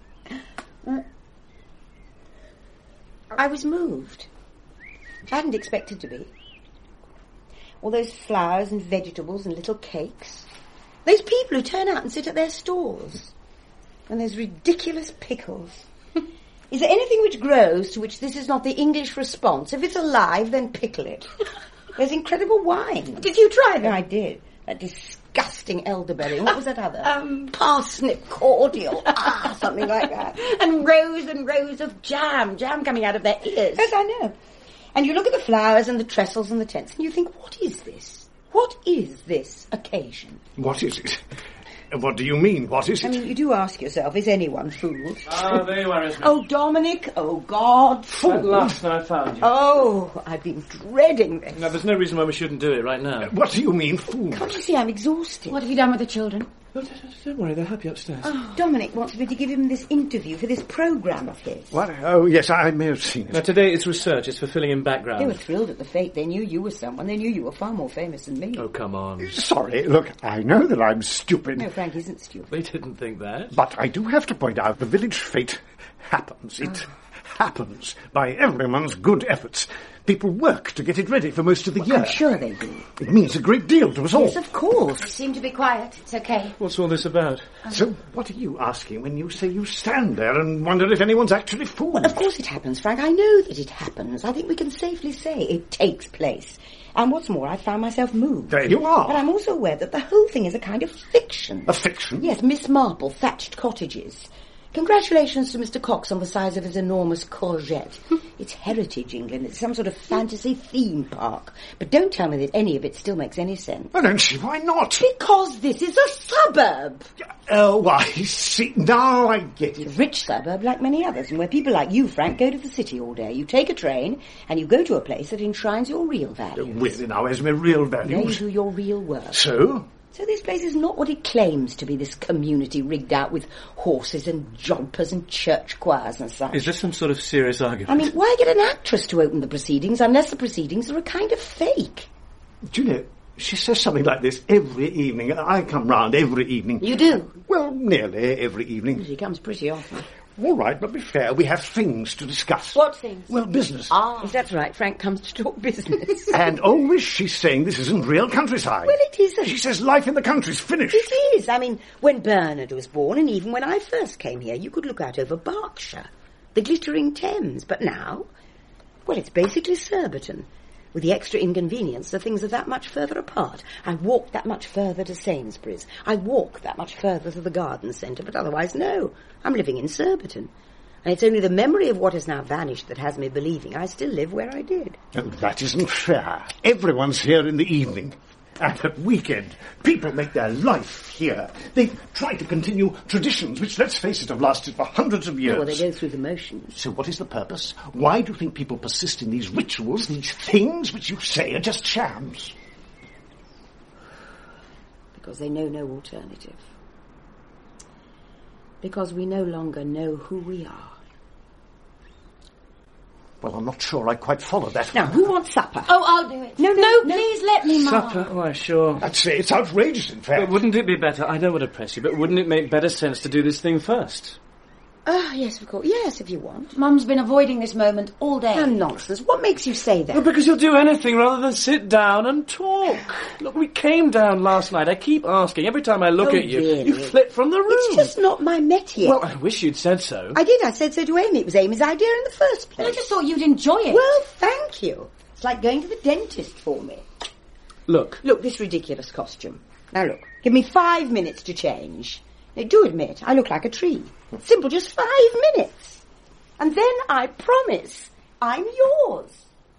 I was moved. I hadn't expected to be. All those flowers and vegetables and little cakes. Those people who turn out and sit at their stalls. And those ridiculous pickles. Is there anything which grows to which this is not the English response? If it's alive, then pickle it. There's incredible wine. Did you try them? I did. That disgusting elderberry. What was that other? Parsnip cordial. Something like that. And rows of jam coming out of their ears. Yes, I know. And you look at the flowers and the trestles and the tents and you think, what is this? What is this occasion? What is it? What do you mean, what is it? I mean, you do ask yourself, is anyone fooled? Ah, there you are, Esme. Oh, Dominic, oh, God. At last I found you. Oh, I've been dreading this. No, there's no reason why we shouldn't do it right now. What do you mean, fool? Can't you see I'm exhausted? What have you done with the children? Oh, don't worry, they're happy upstairs. Oh, Dominic wants me to give him this interview for this programme of his. What? Oh, yes, I may have seen Now, it. today it's research, it's for filling in background. They were thrilled at the fate. They knew you were someone. They knew you were far more famous than me. Oh, come on. Sorry, look, I know that I'm stupid. No, Frank isn't stupid. They didn't think that. But I do have to point out the village fete happens. It happens by everyone's good efforts. People work to get it ready for most of the year. I'm sure they do. It means a great deal to us all. Yes, of course. They seem to be quiet. It's okay. What's all this about? So what are you asking when you say you stand there and wonder if anyone's actually fooled? Well, of course it happens, Frank. I know that it happens. I think we can safely say it takes place. And what's more, I found myself moved. There you are. But I'm also aware that the whole thing is a kind of fiction. A fiction? Yes, Miss Marple, thatched cottages. Congratulations to Mr. Cox on the size of his enormous courgette. It's heritage England. It's some sort of fantasy theme park. But don't tell me that any of it still makes any sense. I don't see why not. Because this is a suburb. Oh, I see. Now I get It's it. a rich suburb like many others, and where people like you, Frank, go to the city all day. You take a train, and you go to a place that enshrines your real values. Really now, Esme, real There you values. do your real work. So? So this place is not what it claims to be, this community rigged out with horses and jompers and church choirs and such. Is this some sort of serious argument? I mean, why get an actress to open the proceedings unless the proceedings are a kind of fake? Do you know, she says something like this every evening. I come round every evening. You do? Well, nearly every evening. She comes pretty often. All right, but be fair, we have things to discuss. What things? Well, business. Yes, that's right. Frank comes to talk business. And always she's saying this isn't real countryside. Well, it isn't. She says life in the country's finished. It is. I mean, when Bernard was born, and even when I first came here, you could look out over Berkshire. the glittering Thames. But now, well, it's basically Surbiton. With the extra inconvenience, the things are that much further apart. I walk that much further to Sainsbury's. I walk that much further to the garden centre, but otherwise, no. I'm living in Surbiton. And it's only the memory of what has now vanished that has me believing I still live where I did. Oh, that isn't fair. Everyone's here in the evening. And at weekend, people make their life here. They try to continue traditions which, let's face it, have lasted for hundreds of years. Well, they go through the motions. So what is the purpose? Why do you think people persist in these rituals, these things which you say are just shams? Because they know no alternative. Because we no longer know who we are. Well, I'm not sure I quite follow that. Now, who wants supper? Oh, I'll do it. No, please let me, Mum. Supper? Why, sure. I'd say it's outrageous, in fact. But wouldn't it be better, I don't want to press you, but wouldn't it make better sense to do this thing first? Yes, of course. Yes, if you want. Mum's been avoiding this moment all day. Oh, nonsense. What makes you say that? Well, because you'll do anything rather than sit down and talk. Look, we came down last night. I keep asking. Every time I look Oh, at you, really? you flit from the room. It's just not my métier. Well, I wish you'd said so. I did. I said so to Amy. It was Amy's idea in the first place. I just thought you'd enjoy it. Well, thank you. It's like going to the dentist for me. Look. Look, this ridiculous costume. Now look, give me 5 minutes to change. Now, do admit, I look like a tree. Simple, just 5 minutes. And then I promise I'm yours.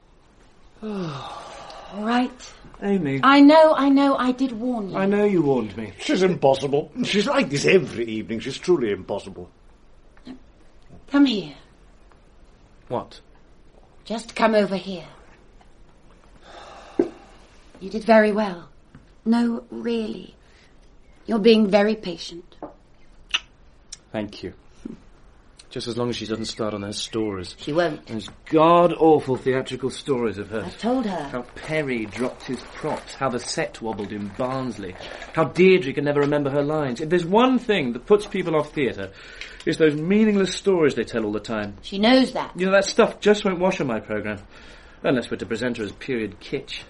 All right. Amy. I know, I did warn you. I know you warned me. She's impossible. She's like this every evening. She's truly impossible. Come here. What? Just come over here. You did very well. No, really. You're being very patient. Thank you. Just as long as she doesn't start on those stories. She won't. Those god-awful theatrical stories of hers. I told her. How Perry dropped his props, how the set wobbled in Barnsley, how Deirdre can never remember her lines. If there's one thing that puts people off theatre, it's those meaningless stories they tell all the time. She knows that. You know, that stuff just won't wash on my programme. Unless we're to present her as period kitsch.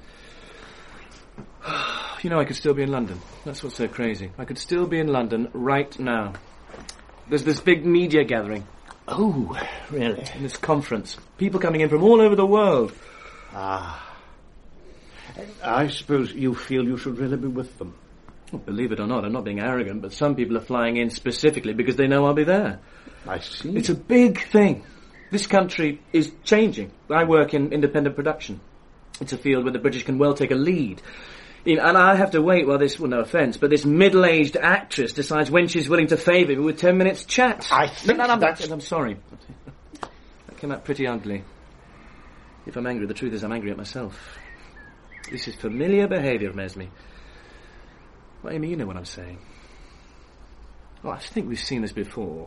You know, I could still be in London. That's what's so crazy. I could still be in London right now. There's this big media gathering. Oh, really? In this conference. People coming in from all over the world. Ah. I suppose you feel you should really be with them. Well, believe it or not, I'm not being arrogant, but some people are flying in specifically because they know I'll be there. I see. It's a big thing. This country is changing. I work in independent production. It's a field where the British can well take a lead. And I have to wait while this, well, no offence, but this middle-aged actress decides when she's willing to favour me with 10 minutes chat. I think I'm sorry. That came out pretty ugly. If I'm angry, the truth is I'm angry at myself. This is familiar behaviour, Mesme. Well, Amy, you know what I'm saying. Well, I think we've seen this before.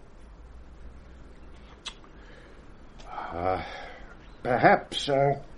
Perhaps,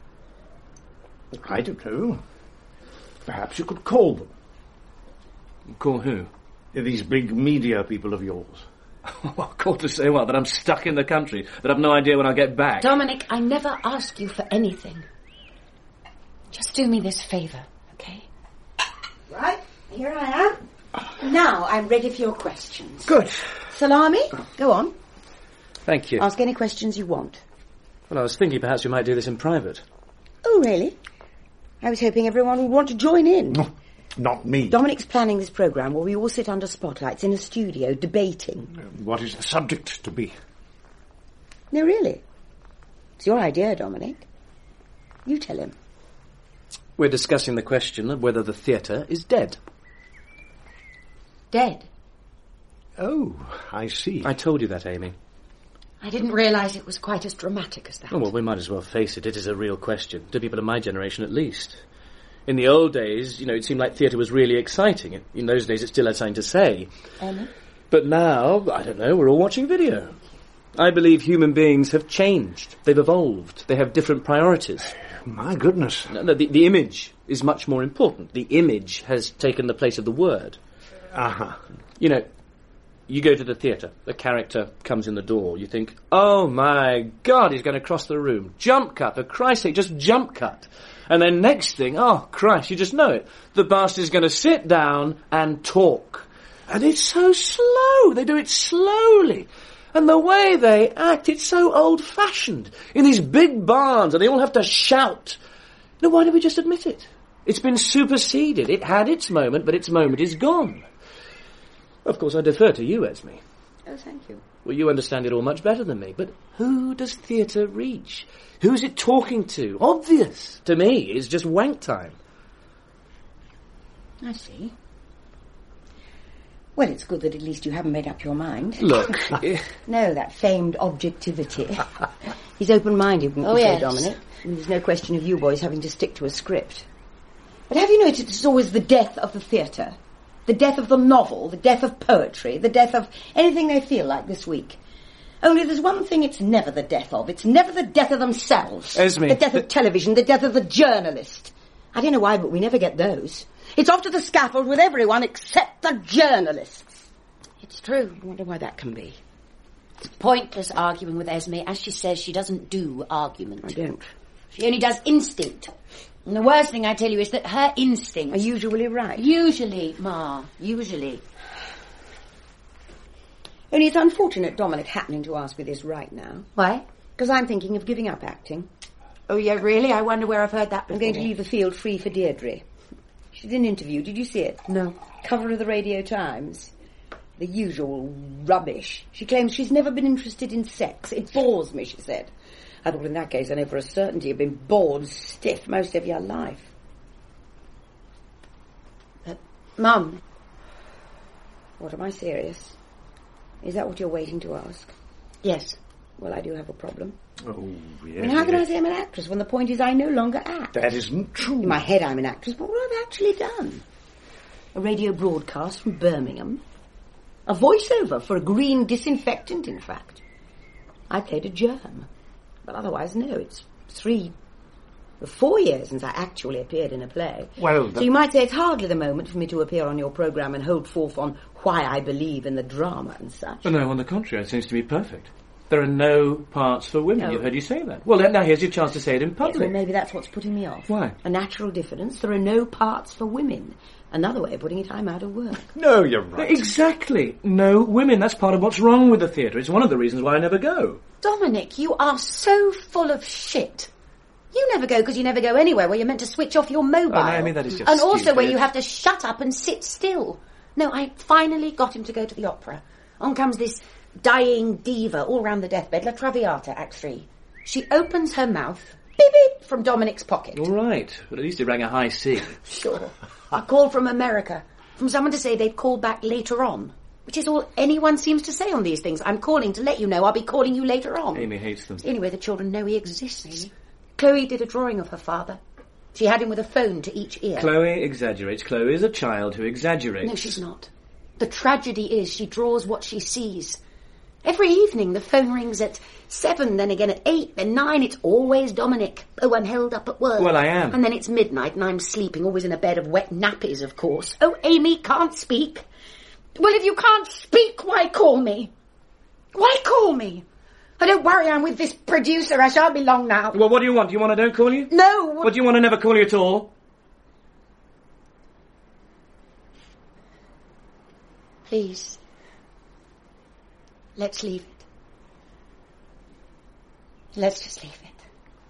I don't know. Perhaps you could call them. Call who? These big media people of yours. Call to say what? That I'm stuck in the country? That I've no idea when I'll get back? Dominic, I never ask you for anything. Just do me this favour, okay? Right, here I am. Now I'm ready for your questions. Good. Salami, go on. Thank you. Ask any questions you want. Well, I was thinking perhaps we might do this in private. Oh, really? I was hoping everyone would want to join in. No, not me. Dominic's planning this programme where we all sit under spotlights in a studio debating. What is the subject to be? No, really. It's your idea, Dominic. You tell him. We're discussing the question of whether the theatre is dead. Dead? Oh, I see. I told you that, Amy. I didn't realise it was quite as dramatic as that. Oh, well, we might as well face it. It is a real question. To people of my generation, at least. In the old days, you know, it seemed like theatre was really exciting. In those days, it still had something to say. But now, I don't know, we're all watching video. I believe human beings have changed. They've evolved. They have different priorities. My goodness. No, the image is much more important. The image has taken the place of the word. Uh-huh. You know, you go to the theatre, a character comes in the door, you think, oh my God, he's going to cross the room. Jump cut, for Christ's sake, just jump cut. And then next thing, oh Christ, you just know it. The bastard's going to sit down and talk. And it's so slow, they do it slowly. And the way they act, it's so old-fashioned. In these big barns, and they all have to shout. Now, why don't we just admit it? It's been superseded. It had its moment, but its moment is gone. Of course, I defer to you, Esme. Oh, thank you. Well, you understand it all much better than me, but who does theatre reach? Who's it talking to? Obvious, to me, is just wank time. I see. Well, it's good that at least you haven't made up your mind. Look. No, that famed objectivity. He's open-minded, wouldn't you say, Dominic? And there's no question of you boys having to stick to a script. But have you noticed it's always the death of the theatre? The death of the novel, the death of poetry, the death of anything they feel like this week. Only there's one thing it's never the death of. It's never the death of themselves. Esme. The death of television, the death of the journalist. I don't know why, but we never get those. It's off to the scaffold with everyone except the journalists. It's true. I wonder why that can be. It's pointless arguing with Esme. As she says, she doesn't do argument. I don't. She only does instinct. And the worst thing I tell you is that her instincts are usually right. Usually, Ma. Usually. Only it's unfortunate Dominic happening to ask me this right now. Why? Because I'm thinking of giving up acting. Oh, yeah, really? I wonder where I've heard that before. I'm going to leave the field free for Deirdre. She did an interview. Did you see it? No. Cover of the Radio Times. The usual rubbish. She claims she's never been interested in sex. It bores me, she said. I thought in that case I know for a certainty you've been bored stiff most of your life. Mum. What, am I serious? Is that what you're waiting to ask? Yes. Well, I do have a problem. Oh, yes. I mean, how can I say I'm an actress when the point is I no longer act? That isn't true. In my head I'm an actress, but what have I actually done? A radio broadcast from Birmingham. A voiceover for a green disinfectant, in fact. I played a germ. But otherwise, no, it's 4 years since I actually appeared in a play. Well, so you might say it's hardly the moment for me to appear on your programme and hold forth on why I believe in the drama and such. Well, no, on the contrary, it seems to be perfect. There are no parts for women. No. You've heard you say that. Well, now here's your chance to say it in public. Yes, well, maybe that's what's putting me off. Why? A natural diffidence. There are no parts for women. Another way of putting it, I'm out of work. No, you're right. Exactly. No women. That's part of what's wrong with the theatre. It's one of the reasons why I never go. Dominic, you are so full of shit. You never go because you never go anywhere where you're meant to switch off your mobile. Oh, no, I mean, that is just And also where stupid. you have to shut up and sit still. No, I finally got him to go to the opera. On comes this dying diva all round the deathbed, La Traviata, Act 3. She opens her mouth, beep beep, from Dominic's pocket. All right, but at least it rang a high C. Sure. A call from America, from someone to say they'd call back later on, which is all anyone seems to say on these things. I'm calling to let you know I'll be calling you later on. Amy hates them. Anyway, the children know he exists. Chloe did a drawing of her father. She had him with a phone to each ear. Chloe exaggerates. Chloe is a child who exaggerates. No, she's not. The tragedy is she draws what she sees. Every evening the phone rings at 7, then again at 8, then 9. It's always Dominic. Oh, I'm held up at work. Well, I am. And then it's midnight and I'm sleeping, always in a bed of wet nappies, of course. Oh, Amy, can't speak. Well, if you can't speak, why call me? Why call me? Oh, don't worry, I'm with this producer. I shan't be long now. Well, what do you want? Do you want I don't call you? No. What do you want to never call you at all? Please. Let's leave it. Let's just leave it.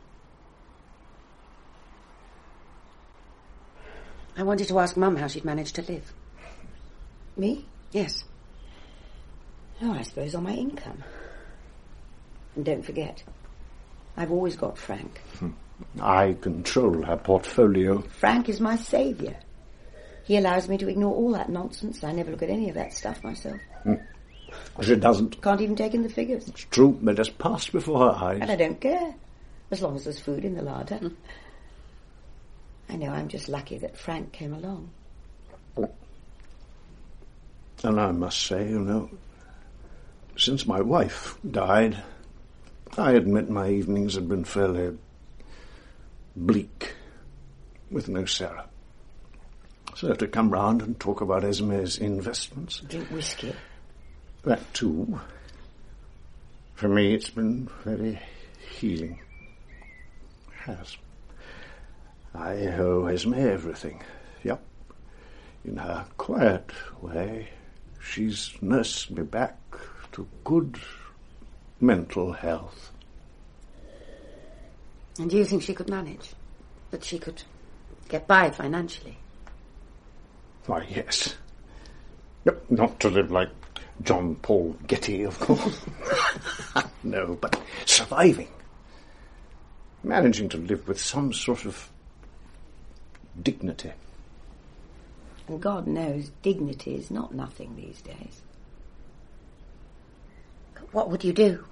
I wanted to ask Mum how she'd managed to live. Me? Yes. Oh, I suppose on my income. And don't forget, I've always got Frank. I control her portfolio. Frank is my saviour. He allows me to ignore all that nonsense. I never look at any of that stuff myself. She doesn't. Can't even take in the figures. It's true, they just pass before her eyes. And I don't care, as long as there's food in the larder. I know I'm just lucky that Frank came along. And I must say, you know, since my wife died, I admit my evenings have been fairly bleak, with no Sarah. So to come round and talk about Esme's investments. Drink whiskey. That too. For me, it's been very healing. It has. I owe Esme everything. Yep. In her quiet way, she's nursed me back to good, mental health. And do you think she could manage? That she could get by financially? Why, yes. Yep, not to live like John Paul Getty, of course. No, but surviving. Managing to live with some sort of dignity. And God knows dignity is not nothing these days. What would you do?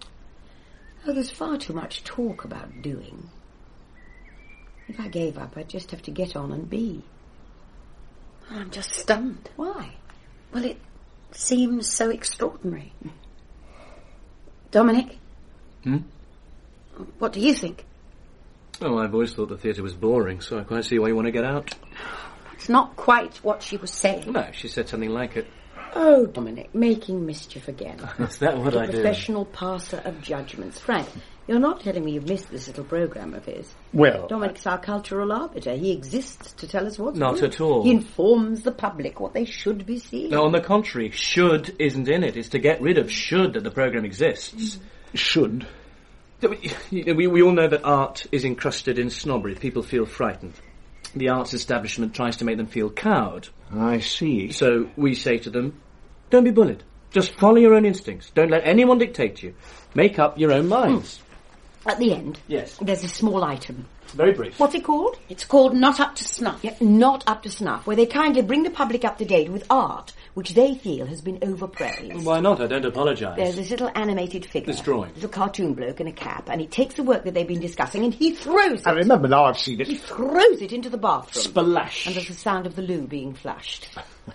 Oh, there's far too much talk about doing. If I gave up, I'd just have to get on and be. I'm just stunned. Why? Well, it seems so extraordinary. Dominic? What do you think? Oh, I've always thought the theatre was boring, so I quite see why you want to get out. It's not quite what she was saying. No, she said something like it. Oh, Dominic, making mischief again. Is that what the I do? Professional passer of judgments. Frank, you're not telling me you've missed this little programme of his. Well, Dominic's our cultural arbiter. He exists to tell us what's Not good. at all. He informs the public what they should be seeing. No, on the contrary, should isn't in it. It's to get rid of should that the programme exists. should. We all know that art is encrusted in snobbery. People feel frightened. The arts establishment tries to make them feel cowed. I see. So we say to them, don't be bullied. Just follow your own instincts. Don't let anyone dictate you. Make up your own minds. At the end, Yes. there's a small item. Very brief. What's it called? It's called Not Up to Snuff. Yeah, not up to snuff, where they kindly bring the public up to date with art which they feel has been overpraised. Why not? I don't apologise. There's this little animated figure. This drawing. Little cartoon bloke in a cap, and he takes the work that they've been discussing and he throws it. I remember now, I've seen He it. throws it into the bathroom. Splash. And there's the sound of the loo being flushed.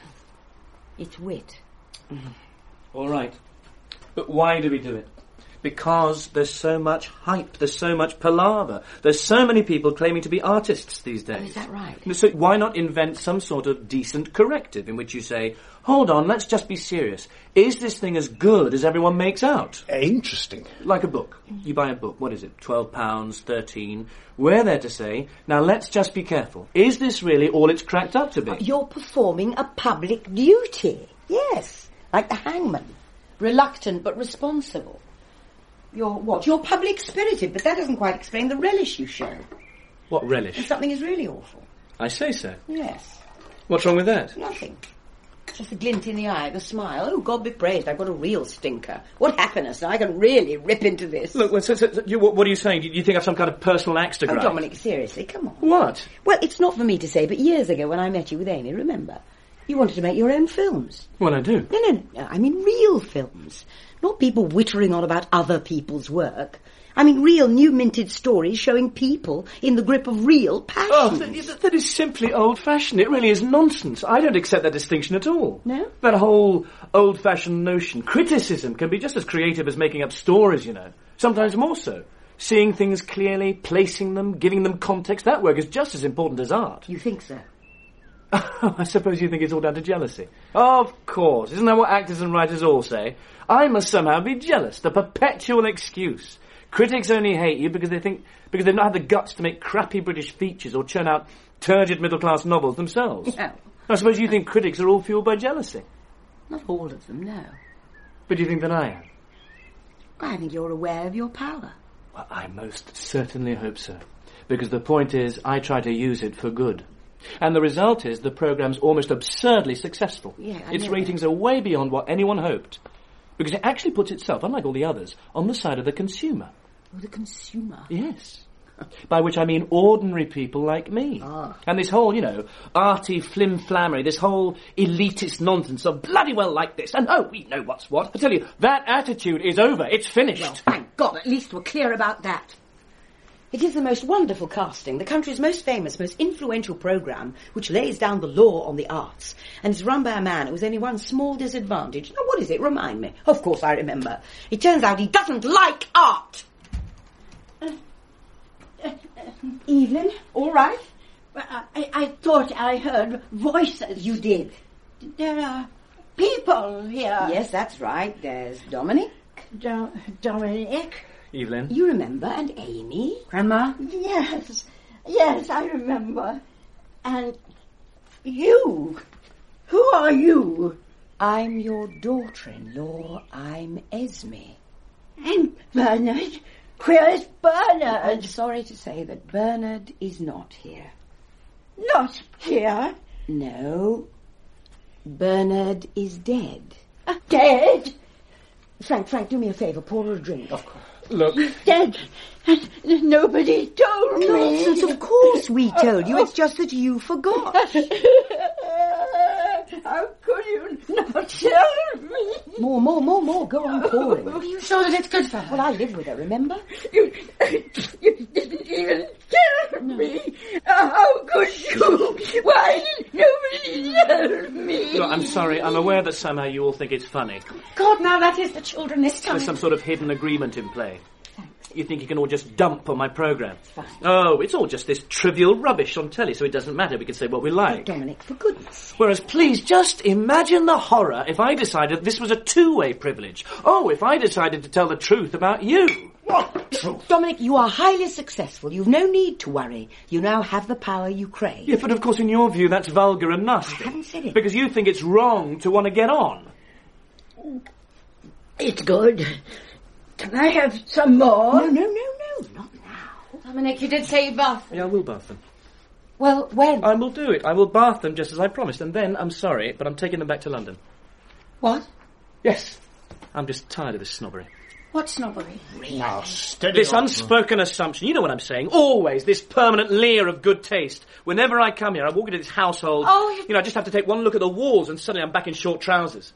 It's wit. All right. But why do we do it? Because there's so much hype, there's so much palaver, there's so many people claiming to be artists these days. Oh, is that right? So why not invent some sort of decent corrective in which you say, hold on, let's just be serious. Is this thing as good as everyone makes out? Interesting. Like a book. You buy a book, what is it, £12, 13. We're there to say, now let's just be careful. Is this really all it's cracked up to be? You're performing a public duty. Yes, like the hangman. Reluctant but responsible. You're what? You're public spirited, but that doesn't quite explain the relish you show. What If relish? something is really awful. I say so. Yes. What's wrong with that? Nothing. Just a glint in the eye, the smile. Oh, God be praised, I've got a real stinker. What happiness, now I can really rip into this. Look, what are you saying? Do you think I've some kind of personal axe to Oh, grind? Dominic, seriously, come on. What? Well, it's not for me to say, but years ago when I met you with Amy, remember? You wanted to make your own films. Well, I do. No, I mean real films. Not people wittering on about other people's work. I mean real new-minted stories showing people in the grip of real passion. Oh, that is simply old-fashioned. It really is nonsense. I don't accept that distinction at all. No? That whole old-fashioned notion. Criticism can be just as creative as making up stories, you know. Sometimes more so. Seeing things clearly, placing them, giving them context, that work is just as important as art. You think so? I suppose you think it's all down to jealousy. Of course. Isn't that what actors and writers all say? I must somehow be jealous. The perpetual excuse. Critics only hate you because they've not had the guts to make crappy British features or churn out turgid middle-class novels themselves. No. I suppose you think critics are all fueled by jealousy. Not all of them, no. But do you think that I am? I think you're aware of your power. Well, I most certainly hope so. Because the point is, I try to use it for good. And the result is the programme's almost absurdly successful. Yeah, I Its know ratings are way beyond what anyone hoped. Because it actually puts itself, unlike all the others, on the side of the consumer. Oh, the consumer. Yes. By which I mean ordinary people like me. Ah. And this whole, arty flim-flammery, this whole elitist nonsense of bloody well like this, and oh, we know what's what. I tell you, that attitude is over. It's finished. Well, thank God, at least we're clear about that. It is the most wonderful casting, the country's most famous, most influential programme, which lays down the law on the arts, and is run by a man who has only one small disadvantage. Now, what is it? Remind me. Of course I remember. It turns out he doesn't like art. Evelyn, all right? I thought I heard voices. You did. There are people here. Yes, that's right. There's Dominic. Dominic. Evelyn? You remember, and Amy. Grandma? Yes, I remember. And you. Who are you? I'm your daughter-in-law. I'm Esme. And Bernard? Where's Bernard? I'm sorry to say that Bernard is not here. Not here. No. Bernard is dead. Dead? Frank, do me a favour. Pour her a drink. Of course. Look. Dead. And nobody told me. Nonsense, of course we told you. It's just that you forgot. How could you not tell me? More. Go on pouring. Are you sure that it's good for her? Well, I live with her, remember? You didn't even tell me. How could you? Why did nobody tell me? Look, I'm sorry. I'm aware that somehow you all think it's funny. God, now that is the children this time. There's some sort of hidden agreement in play. You think you can all just dump on my programme? Oh, it's all just this trivial rubbish on telly, so it doesn't matter. We can say what we like. Dominic, for goodness. Whereas, please, just imagine the horror if I decided this was a two-way privilege. Oh, if I decided to tell the truth about you. What truth? Dominic, you are highly successful. You've no need to worry. You now have the power you crave. Yeah, but of course, in your view, that's vulgar and nasty. I haven't said it. Because you think it's wrong to want to get on. It's good. Can I have some more? No, not now. Dominic, you did say you'd bath them. Yeah, I will bath them. Well, when? I will do it. I will bath them just as I promised. And then, I'm sorry, but I'm taking them back to London. What? Yes. I'm just tired of this snobbery. What snobbery? Now, steady This on. unspoken assumption, you know what I'm saying, always this permanent leer of good taste. Whenever I come here, I walk into this household, I just have to take one look at the walls and suddenly I'm back in short trousers.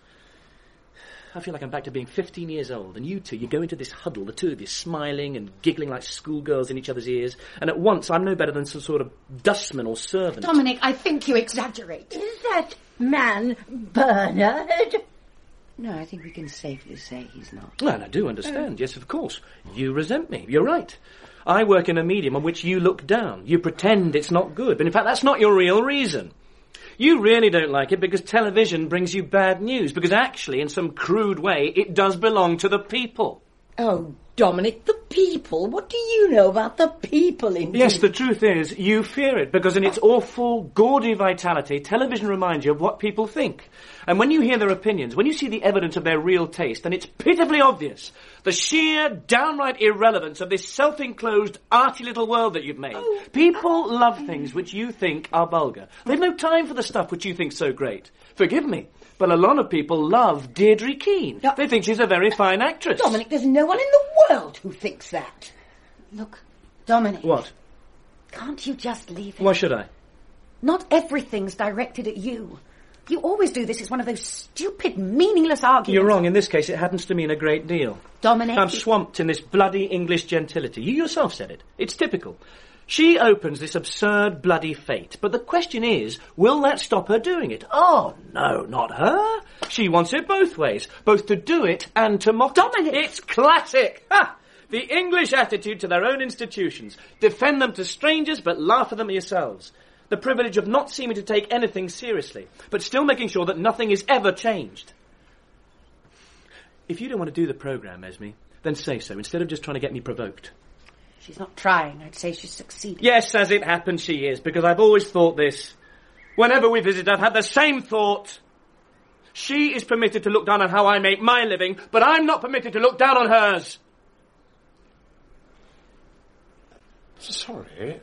I feel like I'm back to being 15 years old, and you two, you go into this huddle, the two of you smiling and giggling like schoolgirls in each other's ears, and at once I'm no better than some sort of dustman or servant. Dominic, I think you exaggerate. Is that man Bernard? No, I think we can safely say he's not. Well, I do understand, yes, of course. You resent me, you're right. I work in a medium on which you look down. You pretend it's not good, but in fact that's not your real reason. You really don't like it because television brings you bad news, because actually, in some crude way, it does belong to the people. Oh, Dominic, the people? What do you know about the people in Yes, the truth is, you fear it, because in its awful, gaudy vitality, television reminds you of what people think. And when you hear their opinions, when you see the evidence of their real taste, then it's pitifully obvious the sheer, downright irrelevance of this self-enclosed, arty little world that you've made. People love things which you think are vulgar. They've no time for the stuff which you think's so great. Forgive me, but a lot of people love Deirdre Keane. They think she's a very fine actress. Dominic, there's no one in the world who thinks that. Look, Dominic. What? Can't you just leave it? Why should I? Not everything's directed at you. You always do this. It's one of those stupid, meaningless arguments. You're wrong. In this case, it happens to mean a great deal. Dominic... I'm swamped in this bloody English gentility. You yourself said it. It's typical. She opens this absurd bloody fate. But the question is, will that stop her doing it? Oh, no, not her. She wants it both ways. Both to do it and to mock Dominic! it. It's classic. Ha! The English attitude to their own institutions. Defend them to strangers, but laugh at them yourselves. The privilege of not seeming to take anything seriously, but still making sure that nothing is ever changed. If you don't want to do the programme, Esme, then say so, instead of just trying to get me provoked. She's not trying. I'd say she's succeeding. Yes, as it happens, she is, because I've always thought this. Whenever we visit, I've had the same thought. She is permitted to look down on how I make my living, but I'm not permitted to look down on hers. Sorry.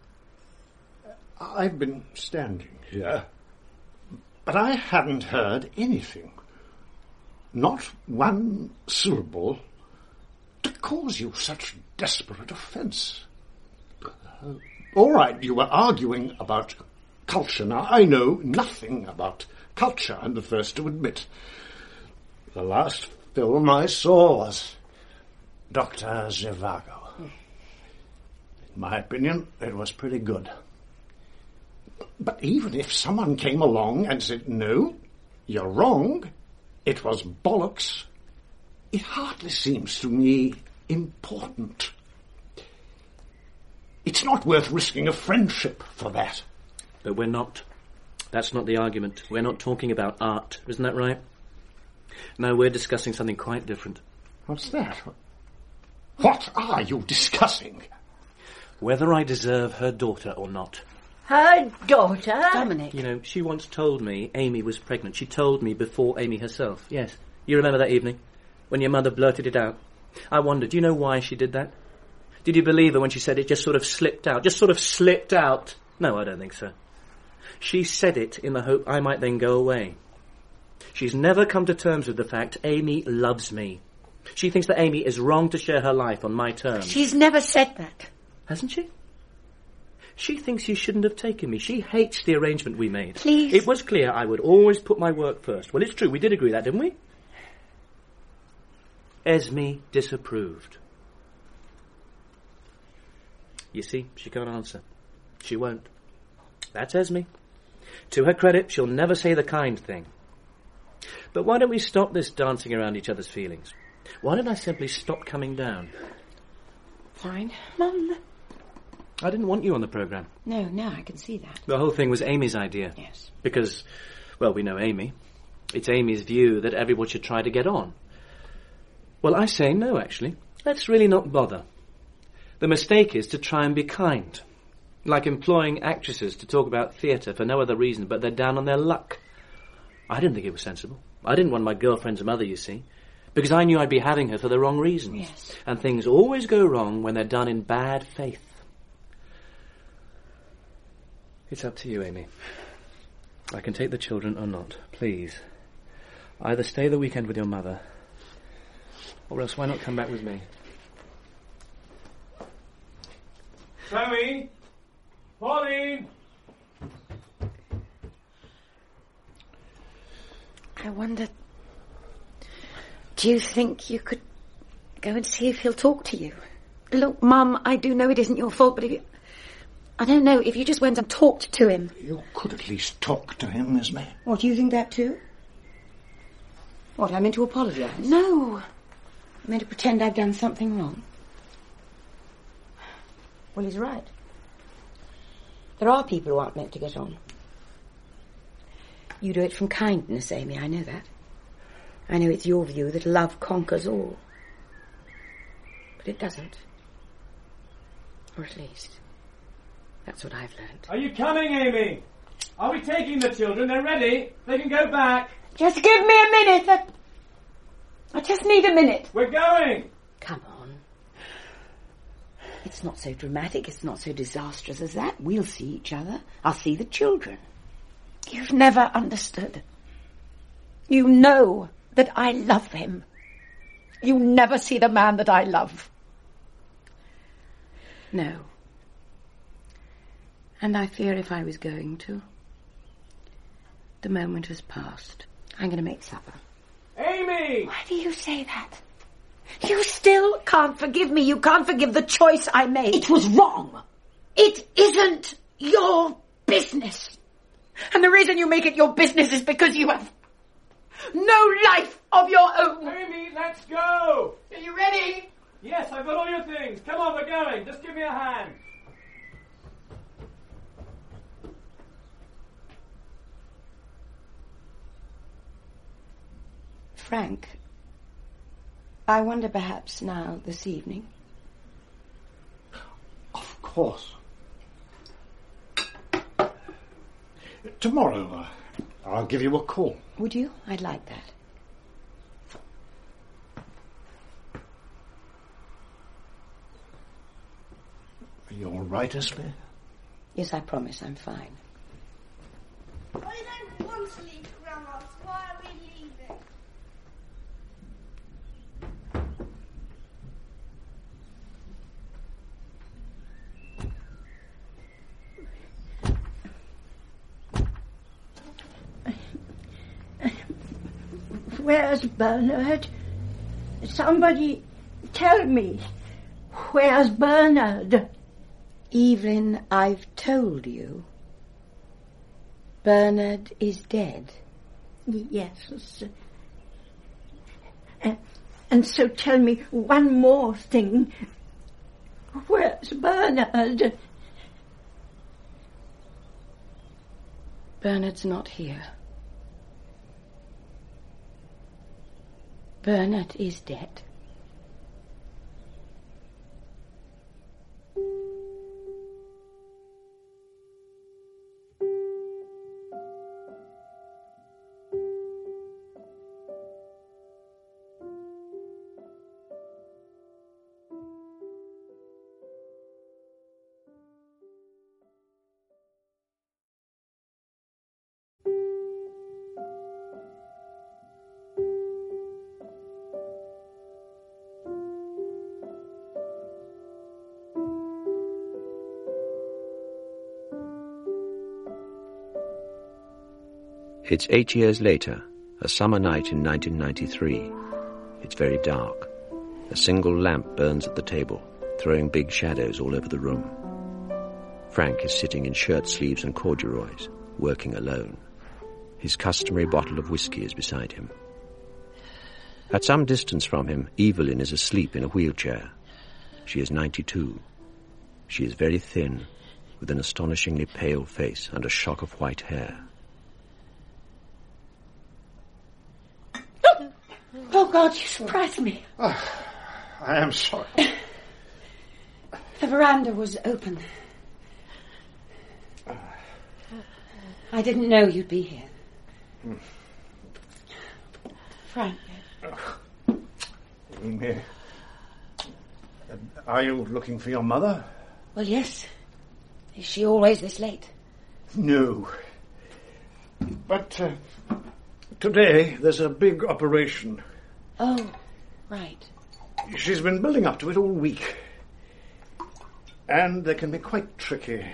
I've been standing here, but I haven't heard anything. Not one syllable to cause you such desperate offence. All right, you were arguing about culture. Now, I know nothing about culture, I'm the first to admit. The last film I saw was Dr. Zhivago. In my opinion, it was pretty good. But even if someone came along and said, no, you're wrong, it was bollocks, it hardly seems to me important. It's not worth risking a friendship for that. But we're not. That's not the argument. We're not talking about art, isn't that right? No, we're discussing something quite different. What's that? What are you discussing? Whether I deserve her daughter or not. Her daughter? Dominic. You know, she once told me Amy was pregnant. She told me before Amy herself. Yes. You remember that evening? When your mother blurted it out? I wonder, do you know why she did that? Did you believe her when she said it just sort of slipped out? Just sort of slipped out? No, I don't think so. She said it in the hope I might then go away. She's never come to terms with the fact Amy loves me. She thinks that Amy is wrong to share her life on my terms. She's never said that. Hasn't she? She thinks you shouldn't have taken me. She hates the arrangement we made. Please. It was clear I would always put my work first. Well, it's true. We did agree that, didn't we? Esme disapproved. You see, she can't answer. She won't. That's Esme. To her credit, she'll never say the kind thing. But why don't we stop this dancing around each other's feelings? Why don't I simply stop coming down? Fine. Mum. I didn't want you on the programme. No, I can see that. The whole thing was Amy's idea. Yes. Because, well, we know Amy. It's Amy's view that everyone should try to get on. Well, I say no, actually. Let's really not bother. The mistake is to try and be kind. Like employing actresses to talk about theatre for no other reason but they're down on their luck. I didn't think it was sensible. I didn't want my girlfriend's mother, you see, because I knew I'd be having her for the wrong reasons. Yes. And things always go wrong when they're done in bad faith. It's up to you, Amy. I can take the children or not. Please. Either stay the weekend with your mother, or else why not come back with me? Chloe! Pauline! I wonder, do you think you could go and see if he'll talk to you? Look, Mum, I do know it isn't your fault, but if you... I don't know, if you just went and talked to him... You could at least talk to him, Esme. What, do you think that too? What, I'm meant to apologise? No. I'm meant to pretend I've done something wrong? Well, he's right. There are people who aren't meant to get on. You do it from kindness, Amy, I know that. I know it's your view that love conquers all. But it doesn't. Or at least, that's what I've learned. Are you coming, Amy? Are we taking the children? They're ready. They can go back. Just give me a minute. I just need a minute. We're going. Come on. It's not so dramatic, it's not so disastrous as that. We'll see each other. I'll see the children. You've never understood. You know that I love him. You never see the man that I love. No. And I fear if I was going to, the moment has passed. I'm going to make supper. Amy! Why do you say that? You still can't forgive me. You can't forgive the choice I made. It was wrong. It isn't your business. And the reason you make it your business is because you have no life of your own. Amy, let's go! Are you ready? Yes, I've got all your things. Come on, we're going. Just give me a hand. Frank, I wonder perhaps now, this evening. Of course. Tomorrow, I'll give you a call. Would you? I'd like that. Are you all right, Esme? Yes, I promise I'm fine. I don't want to leave, Grandma. Why are we leaving? Where's Bernard? Somebody tell me. Where's Bernard? Evelyn, I've told you. Bernard is dead. Yes. And so tell me one more thing. Where's Bernard? Bernard's not here. Bernard is dead. It's 8 years later, a summer night in 1993. It's very dark. A single lamp burns at the table, throwing big shadows all over the room. Frank is sitting in shirt sleeves and corduroys, working alone. His customary bottle of whiskey is beside him. At some distance from him, Evelyn is asleep in a wheelchair. She is 92. She is very thin, with an astonishingly pale face and a shock of white hair. Oh, God, you surprised me. Oh, I am sorry. The veranda was open. I didn't know you'd be here. Frank. Amy, are you looking for your mother? Well, yes. Is she always this late? No. But today there's a big operation. Oh, right. She's been building up to it all week. And they can be quite tricky.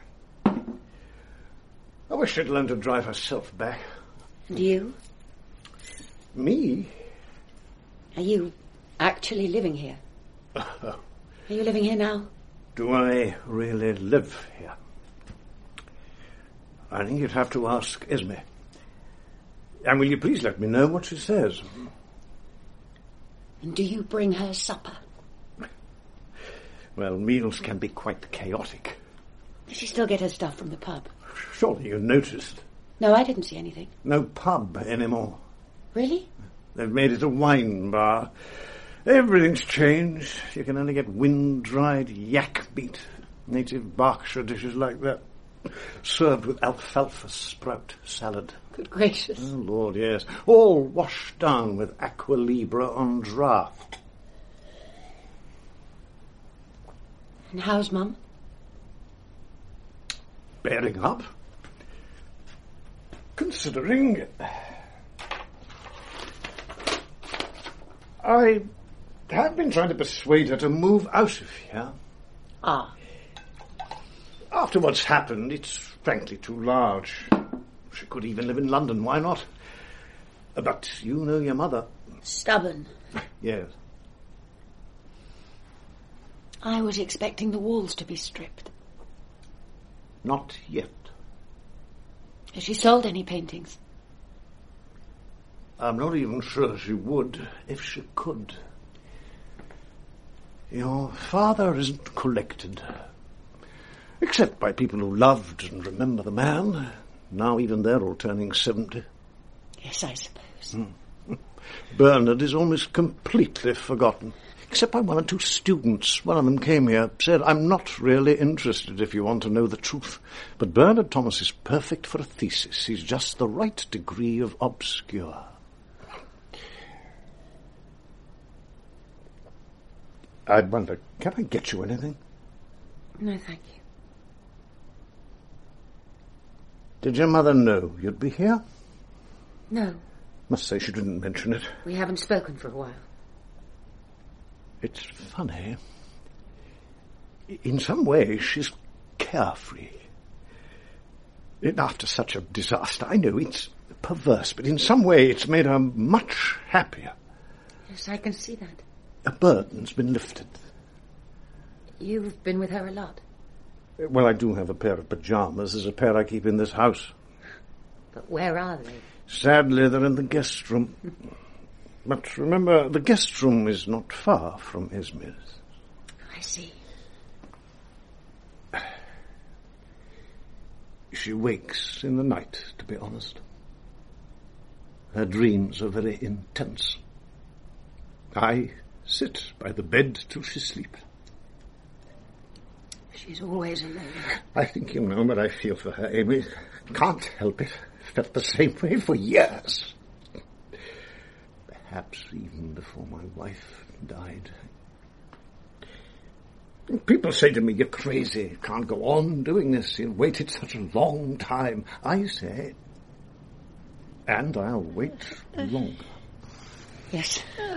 I wish she'd learn to drive herself back. And you? Me? Are you actually living here? Are you living here now? Do I really live here? I think you'd have to ask Esme. And will you please let me know what she says? And do you bring her supper? Well, meals can be quite chaotic. Does she still get her stuff from the pub? Surely you noticed. No, I didn't see anything. No pub anymore. Really? They've made it a wine bar. Everything's changed. You can only get wind-dried yak meat, native Berkshire dishes like that, served with alfalfa sprout salad. Good gracious. Oh, Lord, yes. All washed down with aqua libra on draft. And how's Mum? Bearing up. Considering... I have been trying to persuade her to move out of here. Ah. After what's happened, it's frankly too large. She could even live in London, why not? But you know your mother. Stubborn. Yes. I was expecting the walls to be stripped. Not yet. Has she sold any paintings? I'm not even sure she would, if she could. Your father isn't collected. Except by people who loved and remember the man. Now even they're all turning 70. Yes, I suppose. Bernard is almost completely forgotten. Except by one or two students. One of them came here, said, I'm not really interested if you want to know the truth. But Bernard Thomas is perfect for a thesis. He's just the right degree of obscure. I wonder, can I get you anything? No, thank you. Did your mother know you'd be here? No. Must say she didn't mention it. We haven't spoken for a while. It's funny. In some ways, she's carefree. After such a disaster, I know it's perverse, but in some way it's made her much happier. Yes, I can see that. A burden's been lifted. You've been with her a lot. Well, I do have a pair of pyjamas. There's a pair I keep in this house. But where are they? Sadly, they're in the guest room. But remember, the guest room is not far from Esme's. I see. She wakes in the night, to be honest. Her dreams are very intense. I sit by the bed till she sleeps. She's always alone. I think you know what I feel for her, Amy. Can't help it. Felt the same way for years. Perhaps even before my wife died. People say to me, you're crazy. Can't go on doing this. You've waited such a long time. I say, and I'll wait longer. Yes.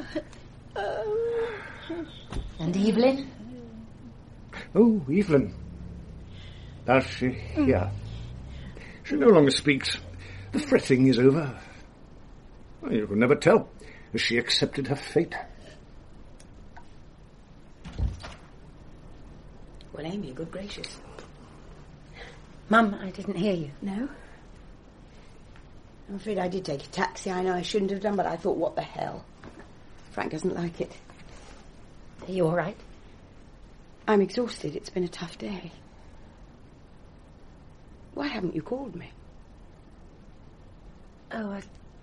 And Evelyn? Oh, Evelyn. Does she hear? She no longer speaks. The fretting is over. Well, you can never tell. Has she accepted her fate? Well, Amy, good gracious. Mum, I didn't hear you. No? I'm afraid I did take a taxi. I know I shouldn't have done, but I thought, what the hell? Frank doesn't like it. Are you all right? I'm exhausted. It's been a tough day. Why haven't you called me? Oh,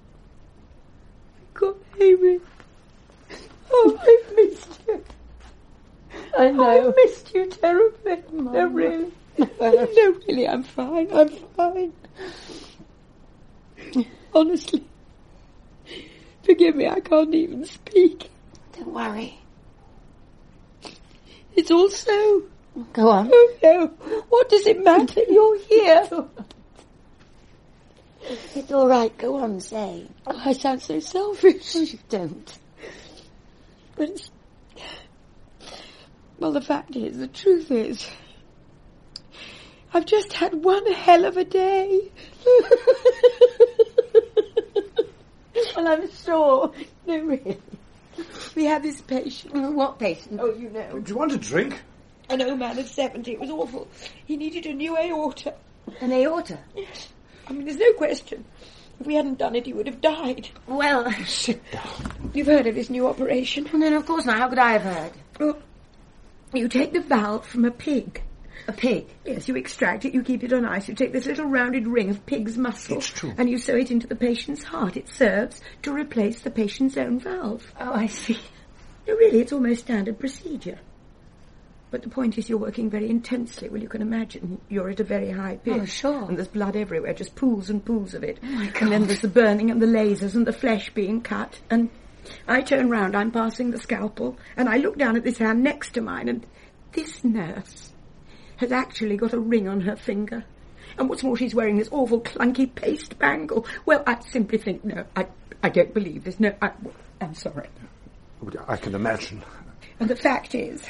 God, Amy. Oh, I've missed you. I know. I've missed you terribly. Mum. No, really. No, really, I'm fine. I'm fine. Honestly. Forgive me, I can't even speak. Don't worry. It's all so. Go on. Oh, no. What does it matter? You're here. It's all right. Go on, say. Oh, I sound so selfish. Oh, you don't. But it's... Well, the fact is, the truth is, I've just had one hell of a day. And I'm sure... No, really. We have this patient. What patient? Oh, you know. Do you want a drink? An old man of 70. It was awful. He needed a new aorta. An aorta? Yes. I mean, there's no question. If we hadn't done it, he would have died. Well... Sit down. You've heard of this new operation? No, of course not. How could I have heard? Well, you take the valve from a pig. A pig? Yes, you extract it, you keep it on ice, you take this little rounded ring of pig's muscle... It's true. ...and you sew it into the patient's heart. It serves to replace the patient's own valve. Oh, I see. No, really, it's almost standard procedure. But the point is you're working very intensely. Well, you can imagine you're at a very high pitch. Oh, sure. And there's blood everywhere, just pools and pools of it. Oh, my God. And then there's the burning and the lasers and the flesh being cut. And I turn round, I'm passing the scalpel, and I look down at this hand next to mine, and this nurse has actually got a ring on her finger. And what's more, she's wearing this awful clunky paste bangle. Well, I simply think, no, I don't believe this. No, I'm sorry. I can imagine. And the fact is,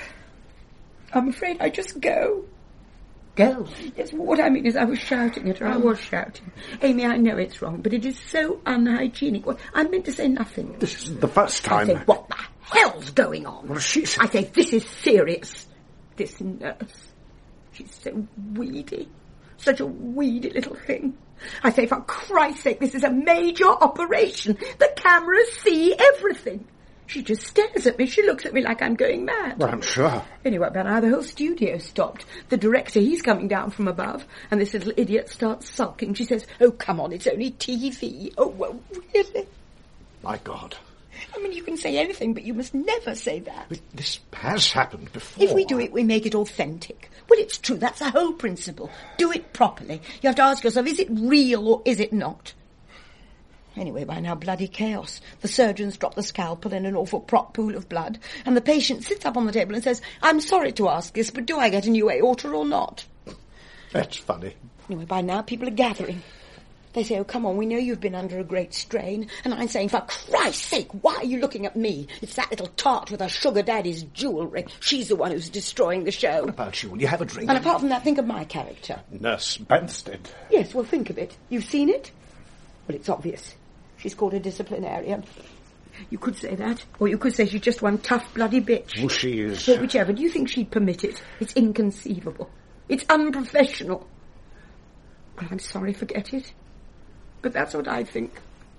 I'm afraid I just go. Go? Yes, what I mean is I was shouting at her. I was shouting. Amy, I know it's wrong, but it is so unhygienic. Well, I meant to say nothing. This isn't the first I time. say, what the hell's going on? Well, she said... I say, this is serious. This nurse. She's so weedy. Such a weedy little thing. I say, for Christ's sake, this is a major operation. The cameras see everything. She just stares at me. She looks at me like I'm going mad. Well, I'm sure. Anyway, about now the whole studio stopped. The director, he's coming down from above, and this little idiot starts sulking. She says, oh, come on, it's only TV. Oh, well, really? My God. I mean, you can say anything, but you must never say that. But this has happened before. If we do it, we make it authentic. Well, it's true. That's the whole principle. Do it properly. You have to ask yourself, is it real or is it not? Anyway, by now, bloody chaos. The surgeons drop the scalpel in an awful prop pool of blood, and the patient sits up on the table and says, I'm sorry to ask this, but do I get a new aorta or not? That's funny. Anyway, by now, people are gathering. They say, oh, come on, we know you've been under a great strain. And I'm saying, for Christ's sake, why are you looking at me? It's that little tart with her sugar daddy's jewellery. She's the one who's destroying the show. What about you? Will you have a drink? And apart from that, think of my character. Nurse Banstead. Yes, well, think of it. You've seen it? Well, it's obvious. She's called a disciplinarian. You could say that. Or you could say she's just one tough bloody bitch. Well, she is... Well, whichever. Do you think she'd permit it? It's inconceivable. It's unprofessional. Well, I'm sorry, forget it. But that's what I think.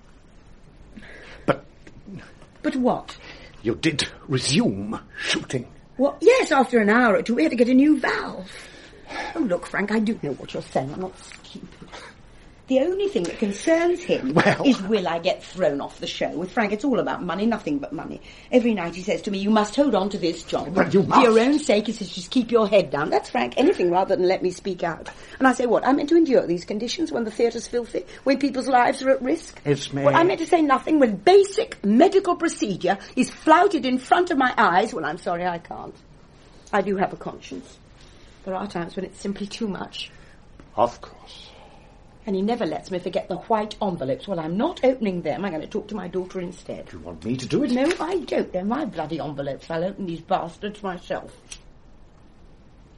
But what? you did resume shooting. What? Yes, after an hour or two, we had to get a new valve. Oh, look, Frank, I do know what you're saying. I'm not stupid. The only thing that concerns him is will I get thrown off the show. With Frank, it's all about money, nothing but money. Every night he says to me, you must hold on to this job. Well, you must. For your own sake, he says, just keep your head down. That's Frank, anything rather than let me speak out. And I say, what, I'm meant to endure these conditions when the theatre's filthy, when people's lives are at risk? Esme. Well, I'm meant to say nothing when basic medical procedure is flouted in front of my eyes. Well, I'm sorry, I can't. I do have a conscience. There are times when it's simply too much. Of course. And he never lets me forget the white envelopes. Well, I'm not opening them. I'm going to talk to my daughter instead. Do you want me to do it? No, I don't. They're my bloody envelopes. I'll open these bastards myself.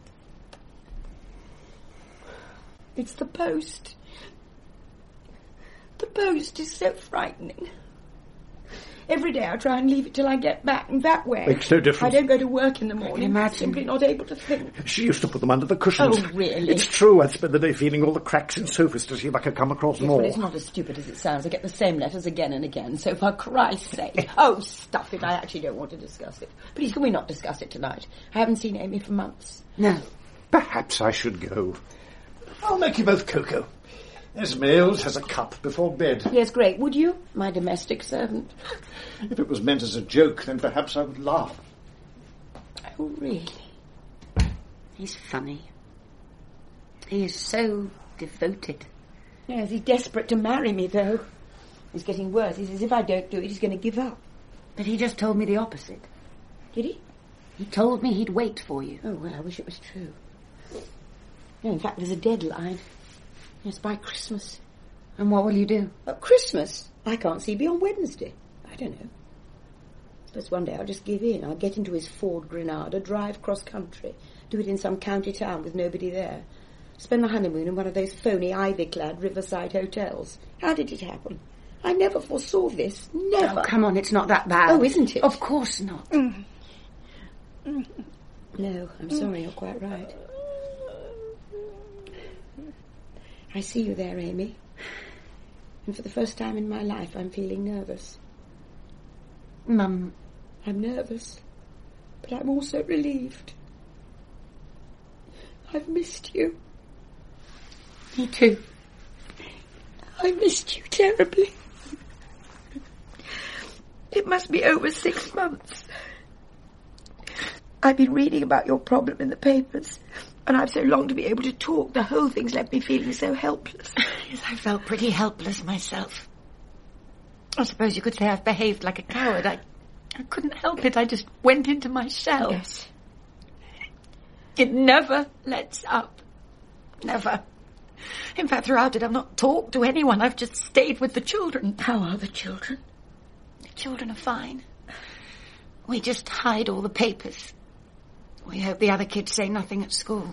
It's the post. post is so frightening. Every day I try and leave it till I get back, and that way... Makes no difference. I don't go to work in the morning. I'm simply not able to think. She used to put them under the cushions. Oh, really? It's true. I'd spend the day feeling all the cracks in sofas to see if I could come across more. Well, it's not as stupid as it sounds. I get the same letters again and again, so for Christ's sake... Oh, stuff it. I actually don't want to discuss it. Please, can we not discuss it tonight? I haven't seen Amy for months. No. Perhaps I should go. I'll make you both cocoa. Esmeralda has a cup before bed. Yes, great. Would you? My domestic servant. If it was meant as a joke, then perhaps I would laugh. Oh, really? He's funny. He is so devoted. Yes, he's desperate to marry me, though. He's getting worse. He says if I don't do it, he's going to give up. But he just told me the opposite. Did he? He told me he'd wait for you. Oh, well, I wish it was true. No, in fact, there's a deadline. Yes, by Christmas. And what will you do? Christmas? I can't see beyond Wednesday. I don't know. Suppose one day I'll just give in. I'll get into his Ford Granada, drive cross-country, do it in some county town with nobody there. Spend the honeymoon in one of those phony, ivy-clad riverside hotels. How did it happen? I never foresaw this. Never. Oh, come on, it's not that bad. Oh, isn't it? Of course not. No, I'm sorry, you're quite right. I see you there, Amy. And for the first time in my life, I'm feeling nervous. Mum. I'm nervous, but I'm also relieved. I've missed you. Me too. I missed you terribly. It must be over 6 months. I've been reading about your problem in the papers, and I've so longed to be able to talk. The whole thing's left me feeling so helpless. Yes, I felt pretty helpless myself. I suppose you could say I've behaved like a coward. I couldn't help it. I just went into my shell. Yes. It never lets up. Never. In fact, throughout it, I've not talked to anyone. I've just stayed with the children. How are the children? The children are fine. We just hide all the papers. We hope the other kids say nothing at school.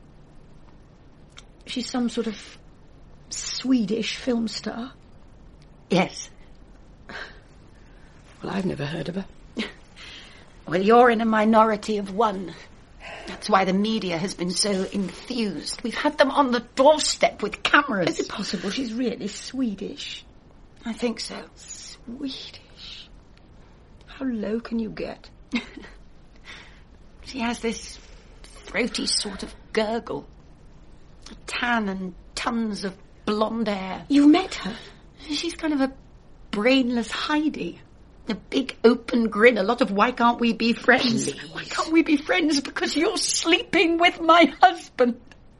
She's some sort of Swedish film star? Yes. Well, I've never heard of her. Well, you're in a minority of one. That's why the media has been so enthused. We've had them on the doorstep with cameras. Is it possible she's really Swedish? I think so. Swedish? How low can you get? She has this throaty sort of gurgle. A tan and tons of blonde hair. You met her? She's kind of a brainless Heidi. A big open grin, a lot of why can't we be friends? Please. Why can't we be friends? Because you're sleeping with my husband.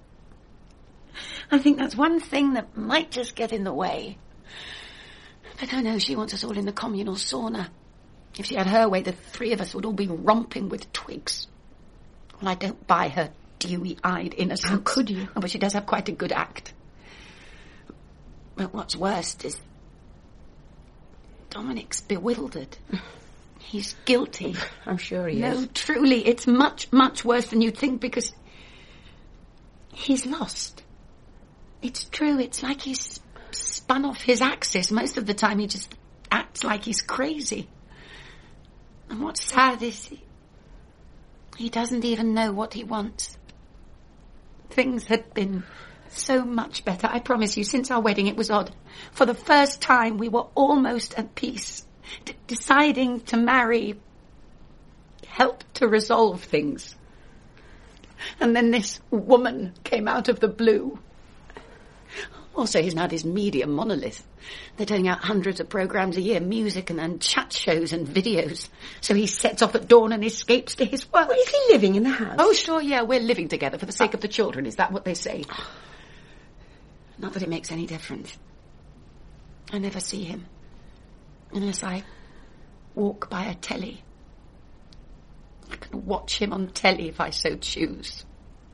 I think that's one thing that might just get in the way. But I know she wants us all in the communal sauna. If she had her way, the three of us would all be romping with twigs. Well, I don't buy her dewy-eyed innocence. How could you? Oh, but she does have quite a good act. But what's worst is Dominic's bewildered. He's guilty. I'm sure he is. No, truly, it's much, much worse than you'd think because he's lost. It's true, it's like he's spun off his axis. Most of the time he just acts like he's crazy. And what's sad is he doesn't even know what he wants. Things had been so much better. I promise you, since our wedding it was odd. For the first time we were almost at peace. Deciding to marry helped to resolve things. And then this woman came out of the blue. Also, he's now this media monolith. They're turning out hundreds of programs a year, music and then chat shows and videos. So he sets off at dawn and escapes to his work. Well, is he living in the house? Oh, sure, yeah, we're living together for the sake of the children. Is that what they say? Not that it makes any difference. I never see him. Unless I walk by a telly. I can watch him on telly if I so choose.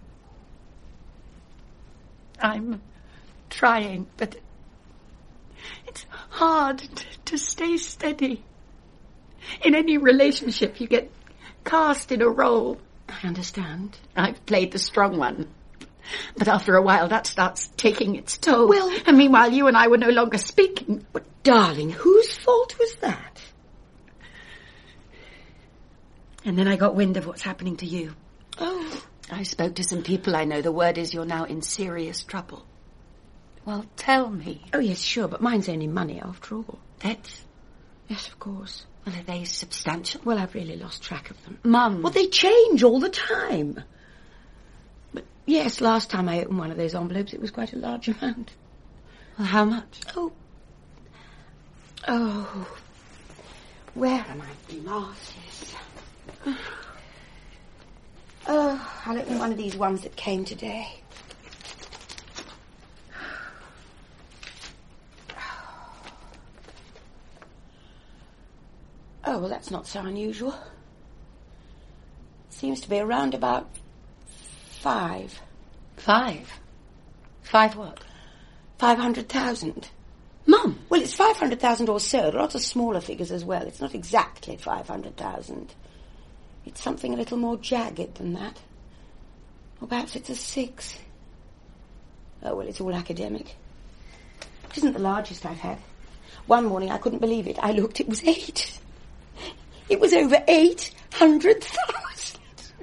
I'm trying, but it's hard to stay steady. In any relationship, you get cast in a role. I understand. I've played the strong one. But after a while, that starts taking its toll. Well- And meanwhile, you and I were no longer speaking. But, darling, whose fault was that? And then I got wind of what's happening to you. Oh. I spoke to some people I know. The word is you're now in serious trouble. Well, tell me. Oh, yes, sure, but mine's only money after all. Debts? Yes, of course. Well, are they substantial? Well, I've really lost track of them. Mum. Well, they change all the time. But, yes, last time I opened one of those envelopes, it was quite a large amount. Well, how much? Oh. Where are my glasses? Oh, I'll open one of these ones that came today. Oh, well, that's not so unusual. Seems to be around about 5. 5? 5 what? 500,000. Mum! Well, it's 500,000 or so. There are lots of smaller figures as well. It's not exactly 500,000. It's something a little more jagged than that. Or perhaps it's a 6. Oh, well, it's all academic. It isn't the largest I've had. One morning I couldn't believe it. I looked, it was 8. It was over 800,000.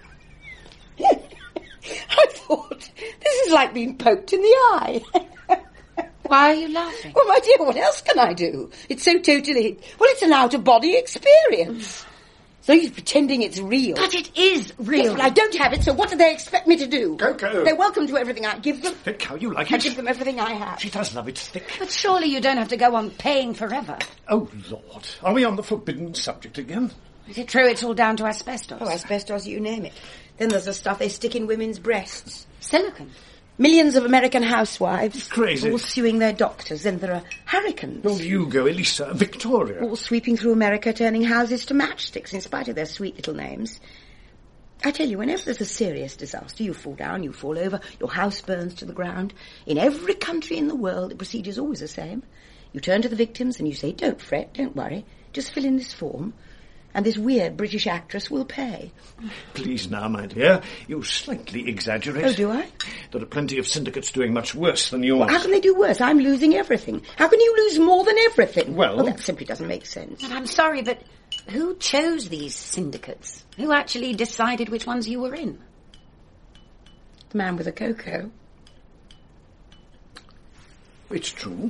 I thought, this is like being poked in the eye. Why are you laughing? Well, my dear, what else can I do? It's so totally... Well, it's an out-of-body experience. So you're pretending it's real. But it is real. Yes, well, I don't have it, so what do they expect me to do? Go. They're welcome to everything I give them. Thick, how you like I it. give them everything I have. She does love it thick. But surely you don't have to go on paying forever. Oh, Lord. Are we on the forbidden subject again? Is it true it's all down to asbestos? Oh, asbestos, you name it. Then there's the stuff they stick in women's breasts. Silicon. Millions of American housewives. Crazy. All suing their doctors. Then there are hurricanes. Oh, Hugo, Elisa, Victoria. All sweeping through America, turning houses to matchsticks, in spite of their sweet little names. I tell you, whenever there's a serious disaster, you fall down, you fall over, your house burns to the ground. In every country in the world, the procedure's always the same. You turn to the victims and you say, don't fret, don't worry, just fill in this form, and this weird British actress will pay. Please now, my dear, you slightly exaggerate. Oh, do I? There are plenty of syndicates doing much worse than yours. Well, how can they do worse? I'm losing everything. How can you lose more than everything? Well, that simply doesn't make sense. And I'm sorry, but who chose these syndicates? Who actually decided which ones you were in? The man with the cocoa. It's true.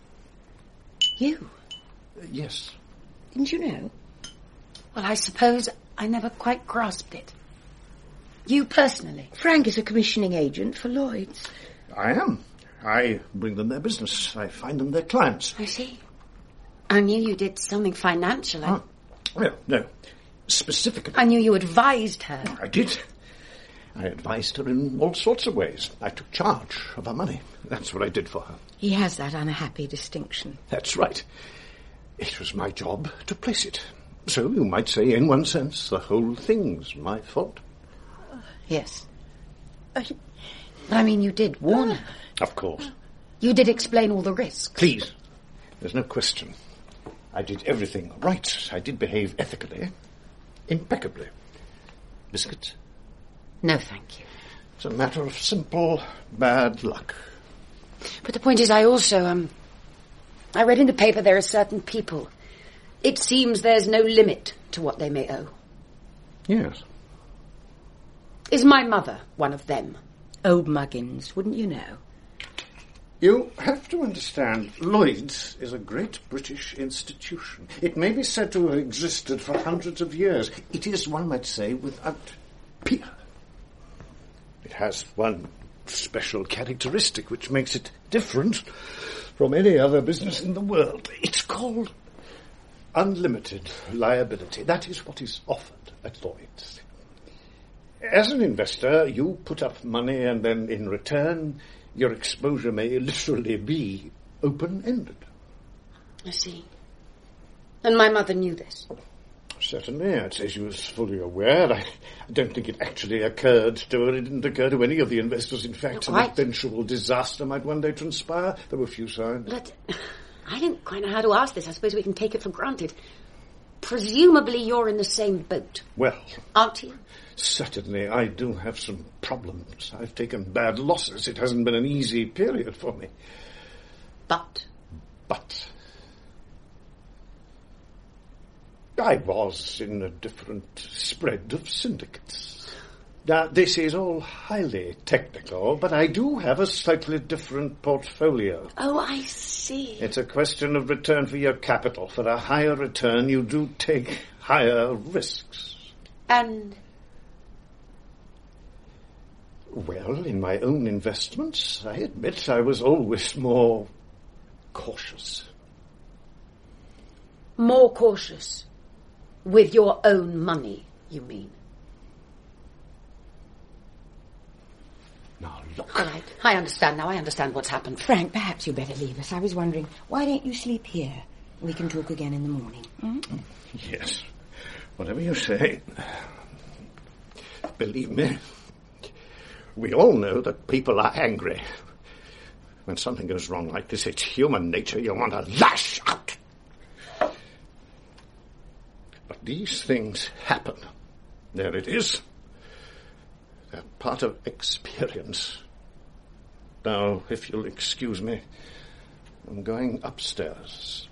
You? Yes. Didn't you know? Well, I suppose I never quite grasped it. You personally? Frank is a commissioning agent for Lloyd's. I am. I bring them their business. I find them their clients. I see. I knew you did something financial. Well, no. Specifically. I knew you advised her. I did. I advised her in all sorts of ways. I took charge of her money. That's what I did for her. He has that unhappy distinction. That's right. It was my job to place it. So you might say, in one sense, the whole thing's my fault. Yes. But I mean, you did warn her. Of course. You did explain all the risks. Please. There's no question. I did everything right. I did behave ethically. Impeccably. Biscuits? No, thank you. It's a matter of simple bad luck. But the point is, I also, I read in the paper there are certain people. It seems there's no limit to what they may owe. Yes. Is my mother one of them? Old Muggins, wouldn't you know? You have to understand, Lloyd's is a great British institution. It may be said to have existed for hundreds of years. It is, one might say, without peer. It has one special characteristic which makes it different from any other business in the world. It's called unlimited liability. That is what is offered at Lloyd's. As an investor, you put up money and then in return your exposure may literally be open-ended. I see. And my mother knew this? Certainly, I'd say she was fully aware. I don't think it actually occurred to her. It didn't occur to any of the investors. In fact, an eventual disaster might one day transpire. There were few signs. But I didn't quite know how to ask this. I suppose we can take it for granted. presumably you're in the same boat, Well, aren't you? certainly I do have some problems. I've taken bad losses. It hasn't been an easy period for me. But But I was in a different spread of syndicates. Now, this is all highly technical, but I do have a slightly different portfolio. oh, I see. It's a question of return for your capital. For a higher return, you do take higher risks. And Well, in my own investments, I admit I was always more cautious. more cautious with your own money, you mean? Now, look. All right, I understand now. I understand what's happened. Frank, perhaps you better leave us. I was wondering, why don't you sleep here? We can talk again in the morning. Yes, whatever you say. Believe me, we all know that people are angry. When something goes wrong like this, it's human nature. You want to lash out. But these things happen. There it is. They're part of experience. Now, if you'll excuse me, I'm going upstairs.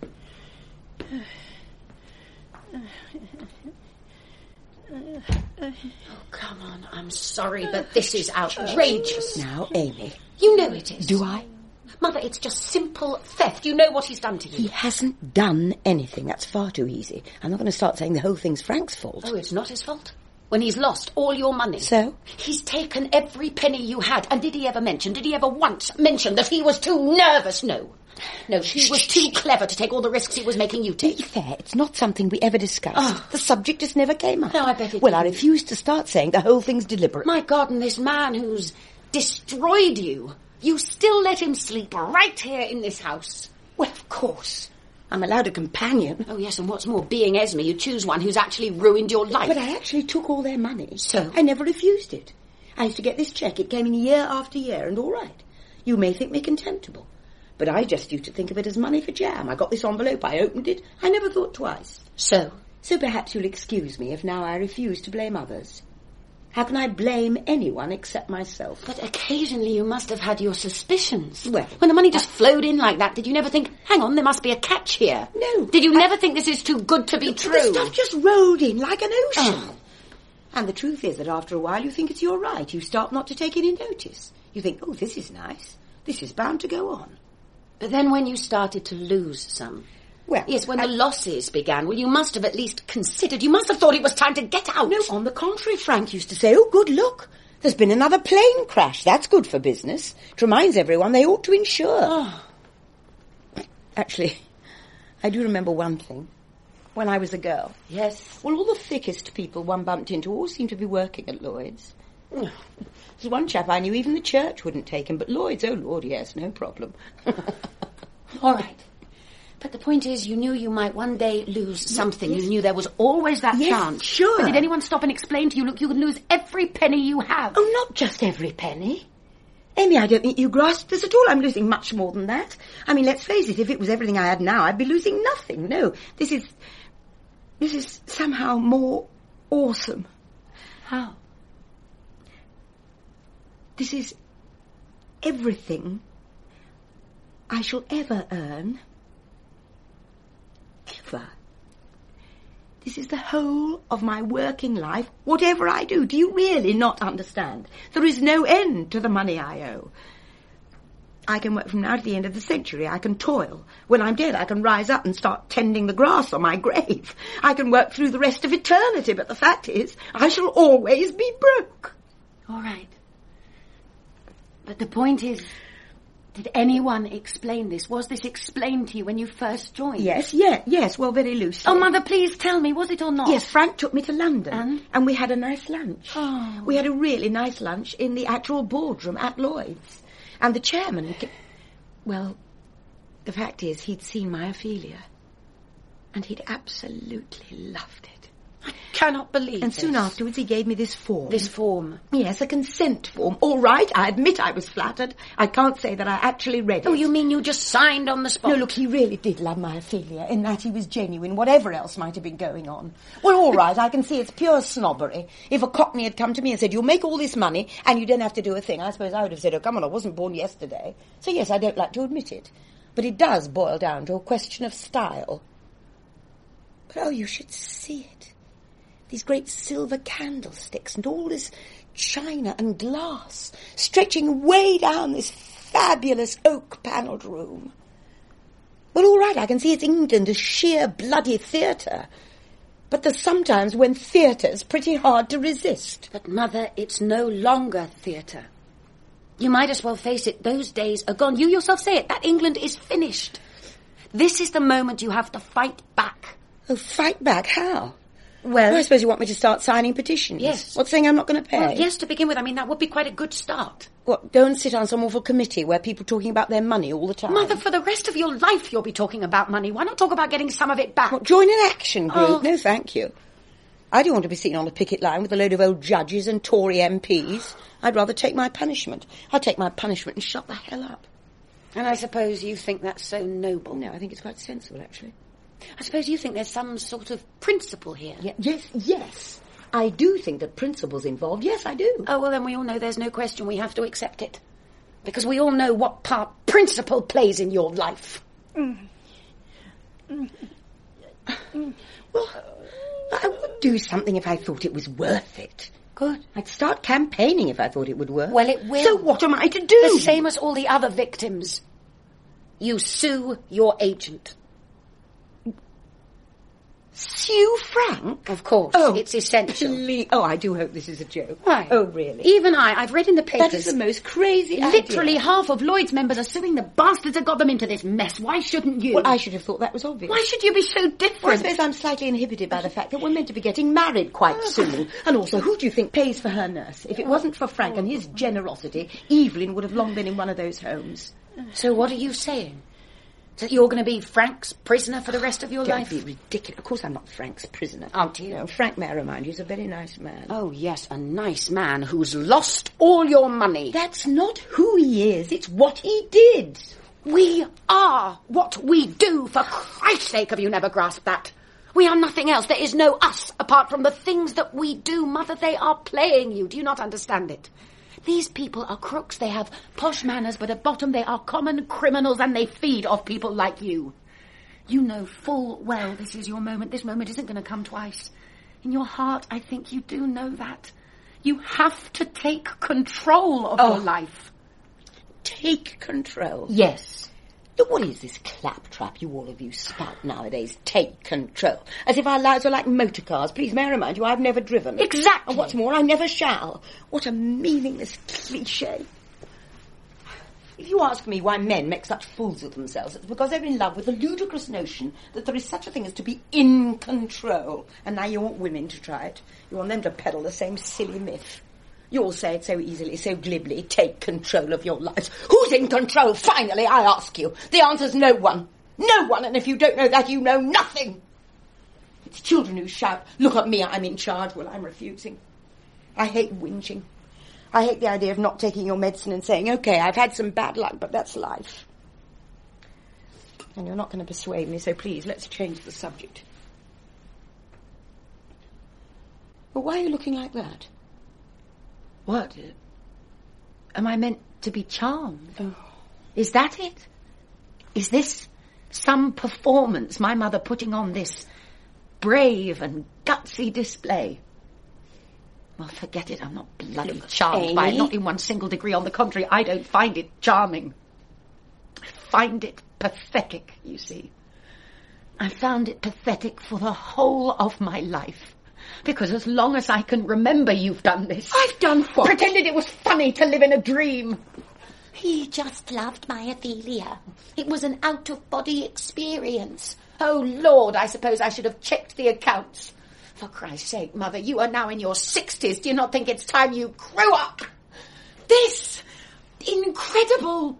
Oh, come on. I'm sorry, but this is outrageous. Now, Amy. You know it is. Do I? Mother, it's just simple theft. You know what he's done to you. He hasn't done anything. That's far too easy. I'm not going to start saying the whole thing's Frank's fault. Oh, it's not his fault. When he's lost all your money. So? He's taken every penny you had. And did he ever once mention that he was too nervous? No. No, he was too clever to take all the risks he was making you take. Be fair, it's not something we ever discussed. Oh. The subject just never came up. No, I bet it Well, I didn't. refuse to start saying the whole thing's deliberate. My God, and this man who's destroyed you, you still let him sleep right here in this house. Well, of course. I'm allowed a companion. Oh, yes, and what's more, being Esme, you choose one who's actually ruined your life. But I actually took all their money. So? I never refused it. I used to get this cheque. It came in year after year, and all right. You may think me contemptible, but I just used to think of it as money for jam. I got this envelope, I opened it. I never thought twice. So perhaps you'll excuse me if now I refuse to blame others. How can I blame anyone except myself? But occasionally you must have had your suspicions. Well, when the money just flowed in like that, did you never think, hang on, there must be a catch here? No. Did you never think this is too good to be true? The stuff just rolled in like an ocean. Oh. And the truth is that after a while you think it's your right. You start not to take any notice. You think, oh, this is nice. This is bound to go on. But then when you started to lose some... Well, yes, when the losses began, well, you must have at least considered, you must have thought it was time to get out. No, on the contrary, Frank used to say, oh, good, look, there's been another plane crash. That's good for business. It reminds everyone they ought to insure. Oh. Actually, I do remember one thing. When I was a girl. Yes. Well, all the thickest people one bumped into all seemed to be working at Lloyd's. There's one chap I knew, even the church wouldn't take him, but Lloyd's, oh, Lord, yes, no problem. All right. But the point is, you knew you might one day lose something. Yes. You knew there was always that Yes, chance. sure. But did anyone stop and explain to you, look, you can lose every penny you have? Oh, not just every penny. Amy, I don't think you grasp this at all. I'm losing much more than that. I mean, let's face it, if it was everything I had now, I'd be losing nothing. No, this is somehow more awesome. How? This is everything I shall ever earn. Ever. This is the whole of my working life, whatever I do. Do you really not understand? There is no end to the money I owe. I can work from now to the end of the century. I can toil. When I'm dead, I can rise up and start tending the grass on my grave. I can work through the rest of eternity, but the fact is, I shall always be broke. All right. But the point is, did anyone explain this? Was this explained to you when you first joined? Yes, well, very loosely. Oh, Mother, please tell me, was it or not? Yes, Frank took me to London. And we had a nice lunch. Oh. We had a really nice lunch in the actual boardroom at Lloyd's. And the chairman... Well, the fact is, he'd seen my Ophelia. And he'd absolutely loved it. I cannot believe And this. soon afterwards he gave me this form. This form. Yes, a consent form. All right, I admit I was flattered. I can't say that I actually read it. Oh, you mean you just signed on the spot? No, look, he really did love my Ophelia, in that he was genuine, whatever else might have been going on. Well, all right, I can see it's pure snobbery. If a Cockney had come to me and said, you'll make all this money and you don't have to do a thing, I suppose I would have said, oh, come on, I wasn't born yesterday. So, yes, I don't like to admit it. But it does boil down to a question of style. But, oh, you should see it. These great silver candlesticks and all this china and glass stretching way down this fabulous oak-panelled room. Well, all right, I can see it's England, a sheer bloody theatre. But there's sometimes when theatre's pretty hard to resist. But, Mother, it's no longer theatre. You might as well face it. Those days are gone. You yourself say it. That England is finished. This is the moment you have to fight back. Oh, fight back? How? Well, I suppose you want me to start signing petitions? Yes. What's saying I'm not going to pay? Well, yes, to begin with. I mean, that would be quite a good start. What, go and sit on some awful committee where people talking about their money all the time? Mother, for the rest of your life you'll be talking about money. Why not talk about getting some of it back? What, join an action group? Oh. No, thank you. I don't want to be seen on a picket line with a load of old judges and Tory MPs. I'd rather take my punishment. I'll take my punishment and shut the hell up. And I suppose you think that's so noble. No, I think it's quite sensible, actually. I suppose you think there's some sort of principle here. Yes. I do think that principle's involved. Yes, I do. Oh, well, then we all know there's no question. We have to accept it. Because we all know what part principle plays in your life. Well, I would do something if I thought it was worth it. Good. I'd start campaigning if I thought it would work. Well, it will. So what am I to do? The same as all the other victims. You sue your agent. Sue Frank? Of course. Oh, it's essential. Please. Oh, I do hope this is a joke. Why? Oh, really? Even I've read in the papers. That is the most crazy Literally idea. half of Lloyd's members are suing the bastards that got them into this mess. Why shouldn't you? Well, I should have thought that was obvious. Why should you be so different? Well, I suppose I'm slightly inhibited by the fact that we're meant to be getting married quite soon. And also, who do you think pays for her nurse? If it wasn't for Frank and his generosity, Evelyn would have long been in one of those homes. So what are you saying? That you're going to be Frank's prisoner for the rest of your Don't life? be ridiculous. Of course I'm not Frank's prisoner. Aren't you? No, Frank, may I remind you, is a very nice man. Oh, yes, a nice man who's lost all your money. That's not who he is. It's what he did. We are what we do. For Christ's sake, have you never grasped that? We are nothing else. There is no us apart from the things that we do. Mother, they are playing you. Do you not understand it? These people are crooks. They have posh manners, but at bottom they are common criminals and they feed off people like you. You know full well this is your moment. This moment isn't going to come twice. In your heart, I think you do know that. You have to take control of your life. Take control? Yes. Look, what is this claptrap you all of you spout nowadays? Take control. As if our lives were like motor cars. Please, may I remind you, I've never driven. Exactly. And what's more, I never shall. What a meaningless cliché. If you ask me why men make such fools of themselves, it's because they're in love with the ludicrous notion that there is such a thing as to be in control. And now you want women to try it. You want them to peddle the same silly myth. You all say it so easily, so glibly. Take control of your lives. Who's in control, finally, I ask you? The answer's no one. No one, and if you don't know that, you know nothing. It's children who shout, look at me, I'm in charge, while I'm refusing. I hate whinging. I hate the idea of not taking your medicine and saying, OK, I've had some bad luck, but that's life. And you're not going to persuade me, so please, let's change the subject. Well, why are you looking like that? What? Am I meant to be charmed? Oh. Is that it? Is this some performance, my mother putting on this brave and gutsy display? Well, forget it. I'm not bloody charmed by it. Not in one single degree. On the contrary, I don't find it charming. I find it pathetic, you see. I found it pathetic for the whole of my life. Because as long as I can remember, you've done this. I've done what? Pretended it was funny to live in a dream. He just loved my Ophelia. It was an out-of-body experience. Oh, Lord, I suppose I should have checked the accounts. For Christ's sake, Mother, you are now in your 60s. Do you not think it's time you grew up? This incredible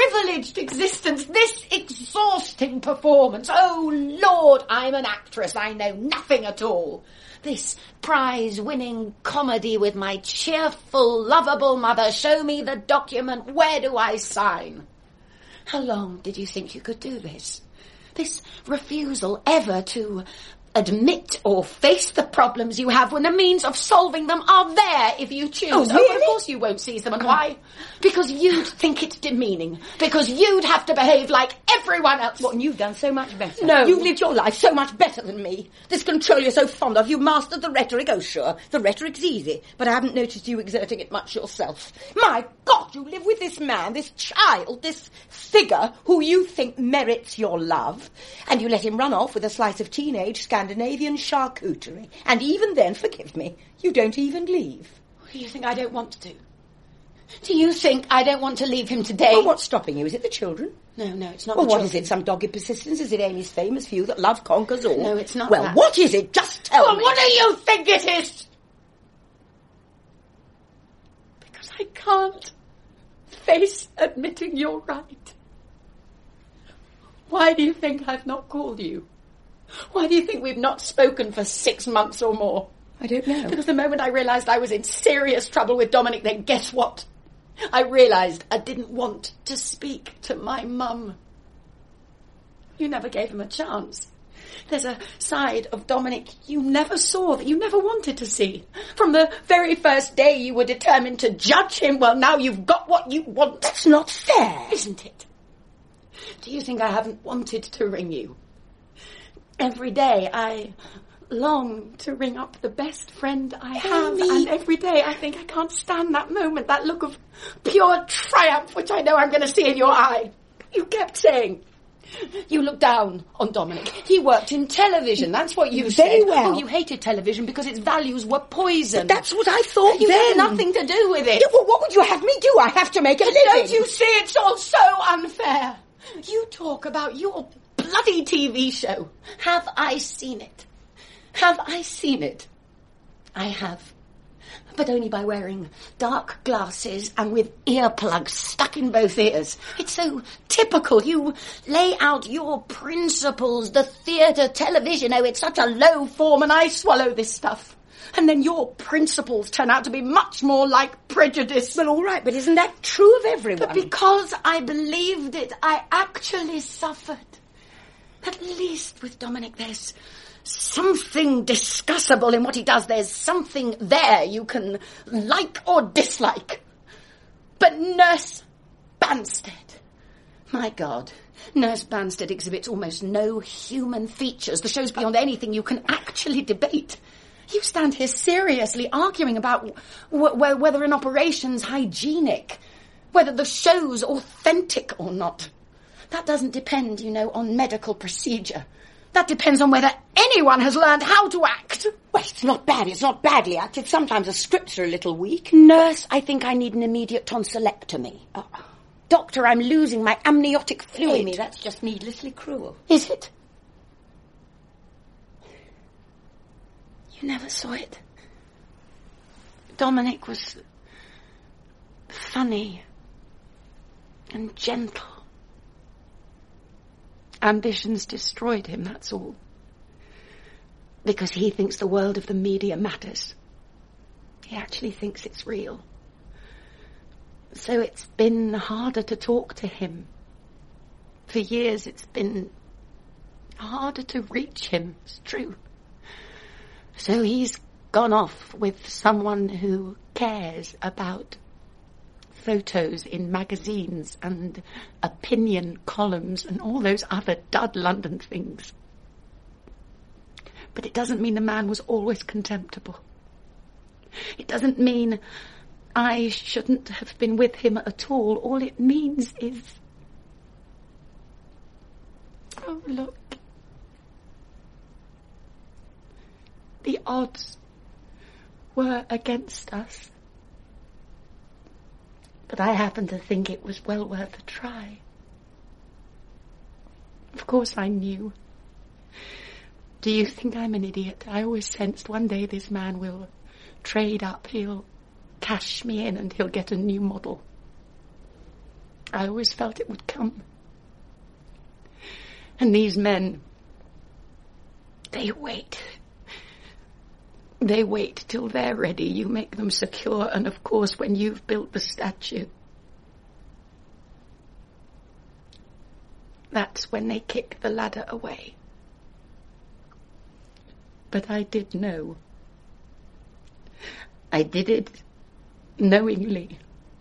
privileged existence, this exhausting performance. Oh, Lord, I'm an actress. I know nothing at all. This prize-winning comedy with my cheerful, lovable mother. Show me the document. Where do I sign? How long did you think you could do this? This refusal ever to admit or face the problems you have when the means of solving them are there if you choose. Oh, really? Of course you won't seize them. And why? Because you'd think it demeaning. Because you'd have to behave like everyone else. What, and you've done so much better. No. You've lived your life so much better than me. This control you're so fond of, you've mastered the rhetoric. Oh, sure, the rhetoric's easy, but I haven't noticed you exerting it much yourself. My God, you live with this man, this child, this figure who you think merits your love, and you let him run off with a slice of teenage Scandinavian charcuterie. And even then, forgive me, you don't even leave. Do you think I don't want to? Do you think I don't want to leave him today? Well, what's stopping you? Is it the children? No, it's not Well, the what children. is it? Some dogged persistence? Is it Amy's famous view that love conquers all? No, it's not Well, that. what is it? Just tell me. What do you think it is? Because I can't face admitting you're right. Why do you think I've not called you? Why do you think we've not spoken for 6 months or more? I don't know. Because the moment I realised I was in serious trouble with Dominic, then guess what? I realised I didn't want to speak to my mum. You never gave him a chance. There's a side of Dominic you never saw, that you never wanted to see. From the very first day you were determined to judge him. Well, now you've got what you want. That's not fair. Isn't it? Do you think I haven't wanted to ring you? Every day I long to ring up the best friend I have, Amy. and every day I think I can't stand that moment, that look of pure triumph which I know I'm going to see in your eye. You kept saying you looked down on Dominic. He worked in television, that's what you said. Very well. Oh, you hated television because its values were poison. But that's what I thought You then. had nothing to do with it. Yeah, well, what would you have me do? I have to make a living. Don't you see it's all so unfair? You talk about your bloody TV show. Have I seen it? Have I seen it? I have. But only by wearing dark glasses and with earplugs stuck in both ears. It's so typical. You lay out your principles, the theatre, television. Oh, it's such a low form, and I swallow this stuff. And then your principles turn out to be much more like prejudice. Well, all right, but isn't that true of everyone? But because I believed it, I actually suffered. At least with Dominic, there's something discussable in what he does. There's something there you can like or dislike. But Nurse Banstead, my God, Nurse Banstead exhibits almost no human features. The show's beyond anything you can actually debate. You stand here seriously arguing about whether an operation's hygienic, whether the show's authentic or not. That doesn't depend, on medical procedure. That depends on whether anyone has learned how to act. Well, it's not bad. It's not badly acted. Sometimes the scripts are a little weak. Nurse, I think I need an immediate tonsillectomy. Doctor, I'm losing my amniotic fluid. Amy, that's just needlessly cruel. Is it? You never saw it. Dominic was funny and gentle. Ambitions destroyed him, that's all. Because he thinks the world of the media matters. He actually thinks it's real. So it's been harder to talk to him. For years it's been harder to reach him, it's true. So he's gone off with someone who cares about photos in magazines and opinion columns and all those other dud London things. But it doesn't mean the man was always contemptible. It doesn't mean I shouldn't have been with him at all. All it means is... Oh, look. The odds were against us. But I happen to think it was well worth a try. Of course I knew. Do you think I'm an idiot? I always sensed one day this man will trade up. He'll cash me in and he'll get a new model. I always felt it would come. And these men, they wait. They wait till they're ready. You make them secure, and of course when you've built the statue, that's when they kick the ladder away. But I did know. I did it knowingly.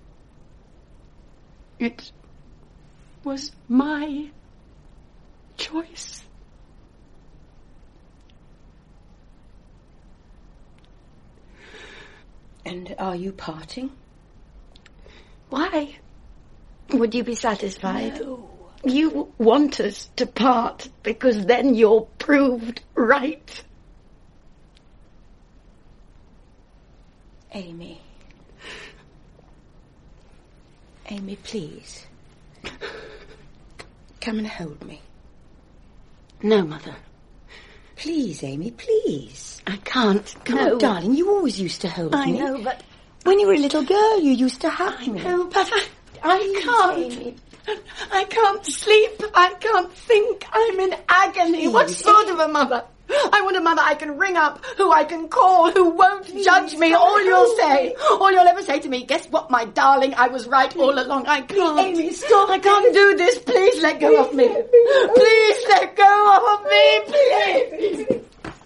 It was my choice. And are you parting? Why? Would you be satisfied? No. You want us to part because then you're proved right. Amy. Amy, please. Come and hold me. No, Mother. Please, Amy, please. I can't. Come No. on, darling, you always used to hold I me. know, but... When you were a little girl, you used to hug me. No, but I can't. Amy. I can't sleep. I can't think. I'm in agony. Please, What sort of a mother? I want a mother I can ring up, who I can call, who won't judge me. All you'll ever say to me, guess what, my darling, I was right all along. I can't. Amy, stop. I can't do this. Please let go of me. Please let go of me, please.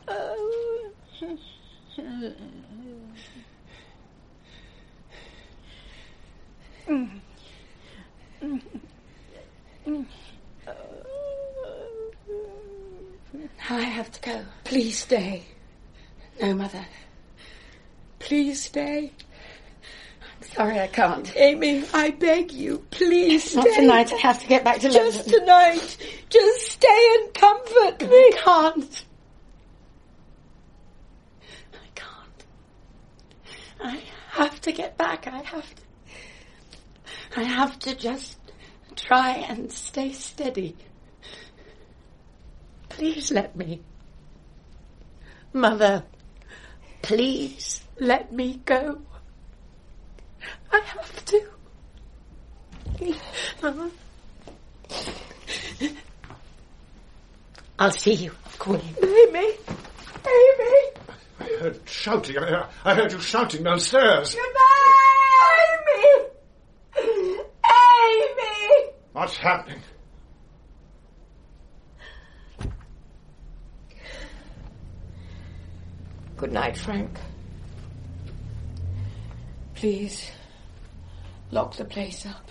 I have to go. Please stay. No, Mother. Please stay. I'm sorry I can't. Amy, I beg you, please stay. Not tonight. I have to get back to London. Just tonight. Just stay and comfort me. I can't. I have to get back. I have to just try and stay steady. Please let me. Mother, please let me go. I have to. Mama. I'll see you. I'll call you. Amy. Amy. I heard shouting. I heard you shouting downstairs. Goodbye. Amy. Amy. What's happening? Good night, Frank. Please, lock the place up.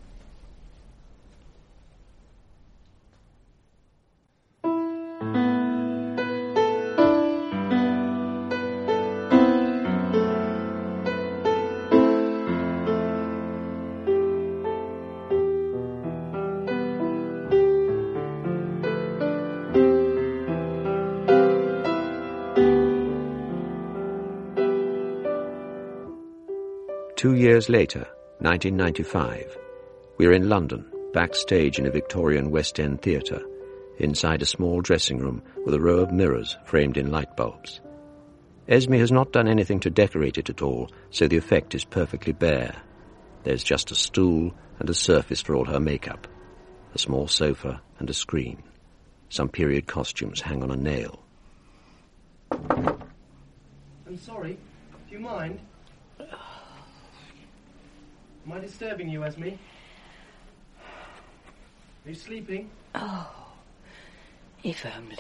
Two years later, 1995, we're in London, backstage in a Victorian West End theatre, inside a small dressing room with a row of mirrors framed in light bulbs. Esme has not done anything to decorate it at all, so the effect is perfectly bare. There's just a stool and a surface for all her makeup, a small sofa and a screen. Some period costumes hang on a nail. I'm sorry. Do you mind? Am I disturbing you, Esme? Are you sleeping? Oh, if only.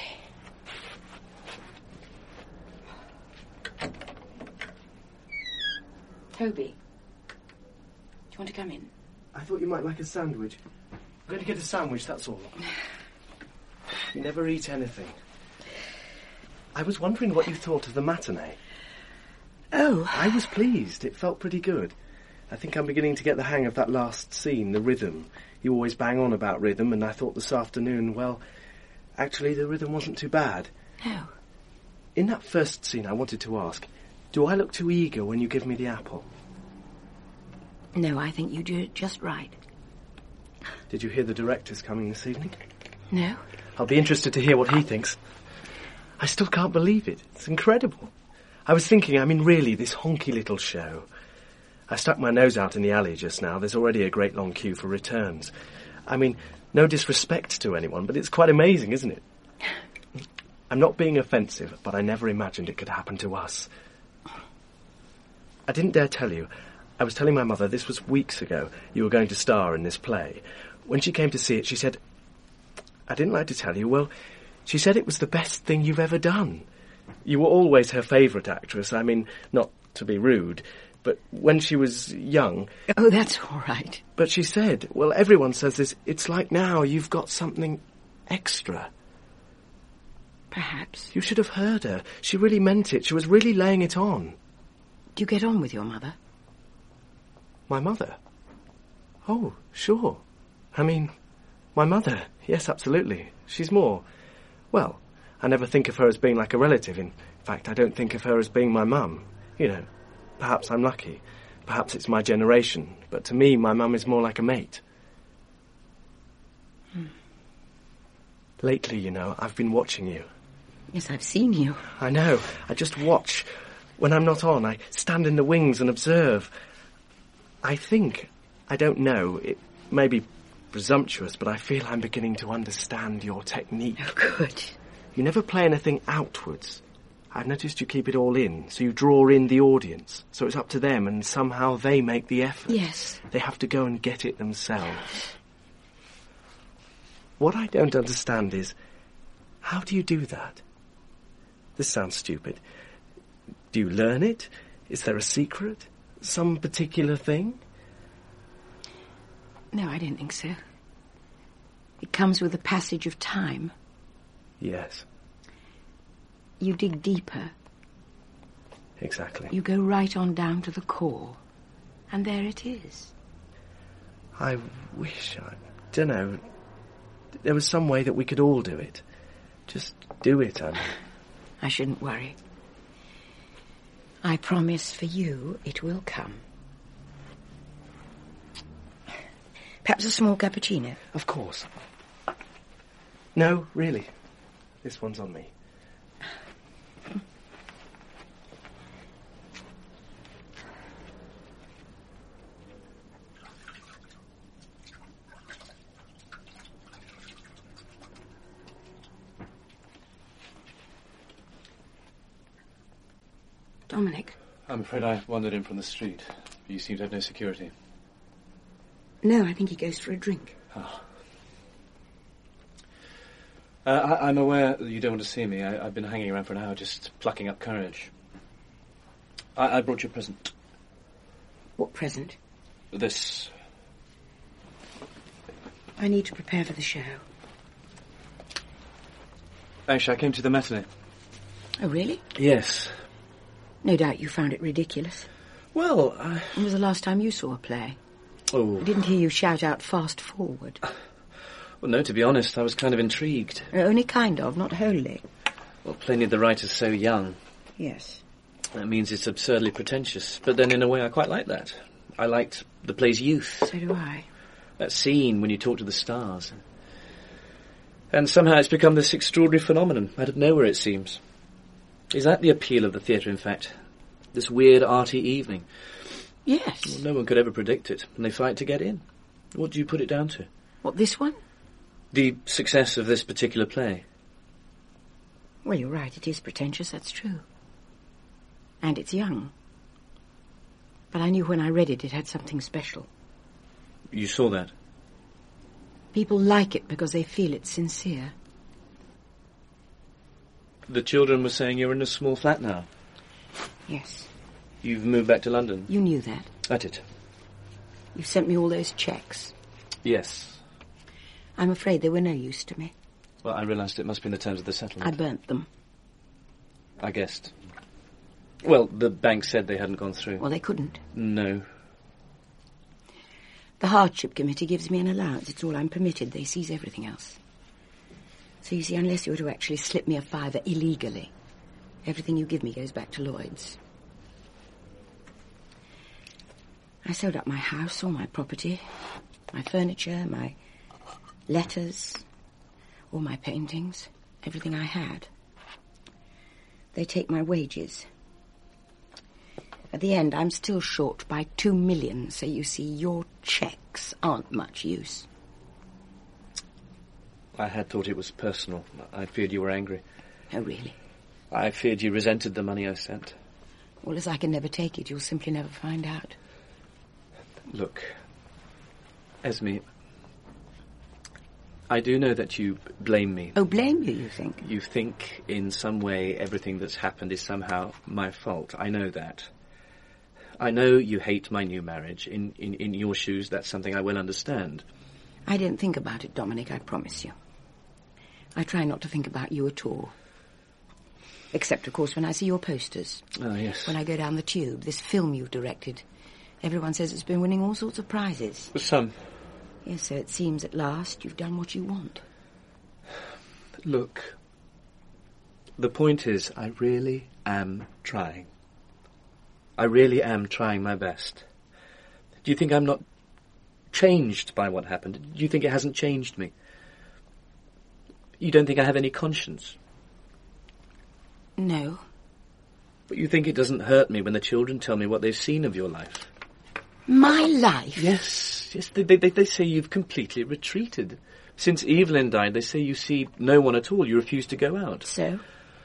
Toby, do you want to come in? I thought you might like a sandwich. I'm going to get a sandwich, that's all. You never eat anything. I was wondering what you thought of the matinee. Oh. I was pleased. It felt pretty good. I think I'm beginning to get the hang of that last scene, the rhythm. You always bang on about rhythm, and I thought this afternoon, well, actually the rhythm wasn't too bad. No. In that first scene, I wanted to ask, do I look too eager when you give me the apple? No, I think you do it just right. Did you hear the director's coming this evening? No. I'll be interested to hear what he thinks. I still can't believe it. It's incredible. I was thinking, really, this honky little show. I stuck my nose out in the alley just now. There's already a great long queue for returns. I mean, no disrespect to anyone, but it's quite amazing, isn't it? I'm not being offensive, but I never imagined it could happen to us. I didn't dare tell you. I was telling my mother this was weeks ago. You were going to star in this play. When she came to see it, she said... I didn't like to tell you. Well, she said it was the best thing you've ever done. You were always her favourite actress. I mean, not to be rude, but when she was young... Oh, that's all right. But she said, well, everyone says this, it's like now you've got something extra. Perhaps. You should have heard her. She really meant it. She was really laying it on. Do you get on with your mother? My mother? Oh, sure. I mean, my mother. Yes, absolutely. She's more... Well, I never think of her as being like a relative. In fact, I don't think of her as being my mum. You know, perhaps I'm lucky. Perhaps it's my generation. But to me, my mum is more like a mate. Lately, you know, I've been watching you. Yes, I've seen you. I know. I just watch. When I'm not on, I stand in the wings and observe. I think, I don't know, it may be presumptuous, but I feel I'm beginning to understand your technique. Oh, good. You never play anything outwards. I've noticed you keep it all in, so you draw in the audience. So it's up to them, and somehow they make the effort. Yes. They have to go and get it themselves. What I don't understand is, how do you do that? This sounds stupid. Do you learn it? Is there a secret? Some particular thing? No, I don't think so. It comes with the passage of time. Yes. You dig deeper. Exactly. You go right on down to the core. And there it is. I wish, I don't know, there was some way that we could all do it. Just do it, Anna. I shouldn't worry. I promise for you it will come. Perhaps a small cappuccino? Of course. No, really. This one's on me. Dominic? I'm afraid I wandered in from the street. You seem to have no security. No, I think he goes for a drink. Oh. I'm aware that you don't want to see me. I've been hanging around for an hour just plucking up courage. I brought you a present. What present? This. I need to prepare for the show. Actually, I came to the matinee. Oh, really? Yes. No doubt you found it ridiculous. Well, When was the last time you saw a play? Oh. I didn't hear you shout out fast forward. Well, no, to be honest, I was kind of intrigued. Only kind of, not wholly. Well, plainly the writer's so young. Yes. That means it's absurdly pretentious. But then, in a way, I quite like that. I liked the play's youth. So do I. That scene when you talk to the stars. And somehow it's become this extraordinary phenomenon, out of nowhere, it seems. Is that the appeal of the theatre, in fact? This weird, arty evening? Yes. Well, no one could ever predict it, and they fight to get in. What do you put it down to? What, this one? The success of this particular play. Well, you're right, it is pretentious, that's true. And it's young. But I knew when I read it, it had something special. You saw that? People like it because they feel it's sincere. The children were saying you're in a small flat now. Yes. You've moved back to London. You knew that. I did. You sent me all those cheques. Yes. I'm afraid they were no use to me. Well, I realised it must be in the terms of the settlement. I burnt them. I guessed. Well, the bank said they hadn't gone through. Well, they couldn't. No. The hardship committee gives me an allowance. It's all I'm permitted. They seize everything else. So you see, unless you were to actually slip me a £5 illegally, everything you give me goes back to Lloyd's. I sold up my house, all my property, my furniture, my letters, all my paintings, everything I had. They take my wages. At the end, I'm still short by 2 million, so you see, your cheques aren't much use. I had thought it was personal. I feared you were angry. Oh, really? I feared you resented the money I sent. Well, as I can never take it, you'll simply never find out. Look, Esme, I do know that you blame me. Oh, blame you think? You think in some way everything that's happened is somehow my fault. I know that. I know you hate my new marriage. In your shoes, that's something I will understand. I don't think about it, Dominic, I promise you. I try not to think about you at all. Except, of course, when I see your posters. Oh, yes. When I go down the tube, this film you've directed. Everyone says it's been winning all sorts of prizes. Some. Yes, so it seems at last you've done what you want. Look, the point is, I really am trying. I really am trying my best. Do you think I'm not changed by what happened? Do you think it hasn't changed me? You don't think I have any conscience? No. But you think it doesn't hurt me when the children tell me what they've seen of your life? My life? Yes. They say you've completely retreated. Since Evelyn died, they say you see no one at all. You refuse to go out. So?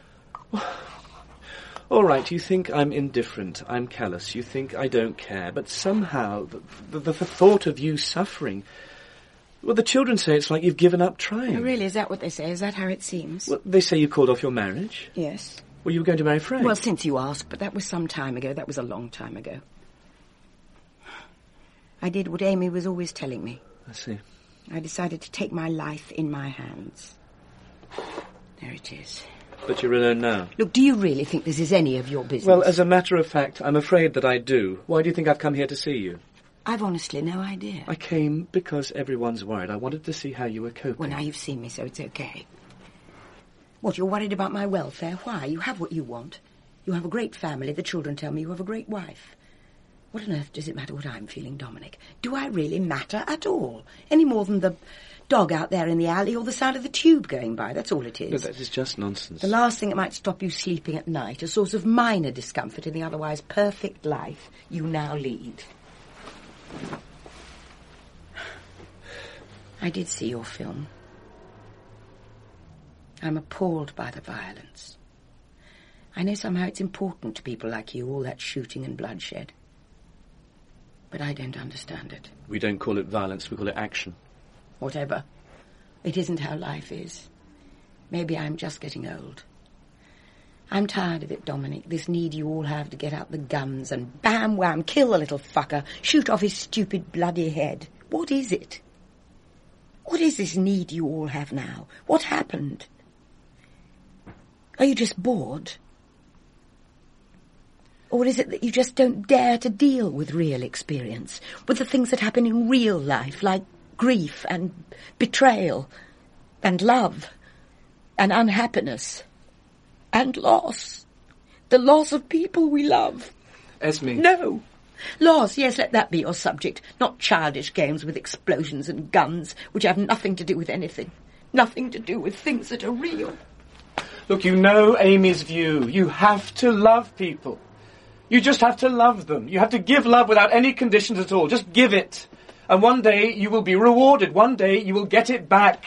All right, you think I'm indifferent, I'm callous, you think I don't care, but somehow the thought of you suffering... Well, the children say it's like you've given up trying. Oh, really? Is that what they say? Is that how it seems? Well, they say you called off your marriage. Yes. Well, you were going to marry Frank. Well, since you ask, but that was some time ago. That was a long time ago. I did what Amy was always telling me. I see. I decided to take my life in my hands. There it is. But you're alone now. Look, do you really think this is any of your business? Well, as a matter of fact, I'm afraid that I do. Why do you think I've come here to see you? I've honestly no idea. I came because everyone's worried. I wanted to see how you were coping. Well, now you've seen me, so it's okay. What, you're worried about my welfare? Why? You have what you want. You have a great family. The children tell me you have a great wife. What on earth does it matter what I'm feeling, Dominic? Do I really matter at all? Any more than the dog out there in the alley or the sound of the tube going by? That's all it is. No, that is just nonsense. The last thing that might stop you sleeping at night, a source of minor discomfort in the otherwise perfect life you now lead. I did see your film. I'm appalled by the violence. I know somehow it's important to people like you, all that shooting and bloodshed. But I don't understand it. We don't call it violence, we call it action. Whatever. It isn't how life is. Maybe I'm just getting old. I'm tired of it, Dominic, this need you all have to get out the guns and bam, wham, kill the little fucker, shoot off his stupid bloody head. What is it? What is this need you all have now? What happened? Are you just bored? Or is it that you just don't dare to deal with real experience, with the things that happen in real life, like grief and betrayal and love and unhappiness and loss? The loss of people we love. Esme. No. Loss, yes, let that be your subject, not childish games with explosions and guns, which have nothing to do with anything. Nothing to do with things that are real. Look, you know Amy's view. You have to love people. You just have to love them. You have to give love without any conditions at all. Just give it. And one day you will be rewarded. One day you will get it back.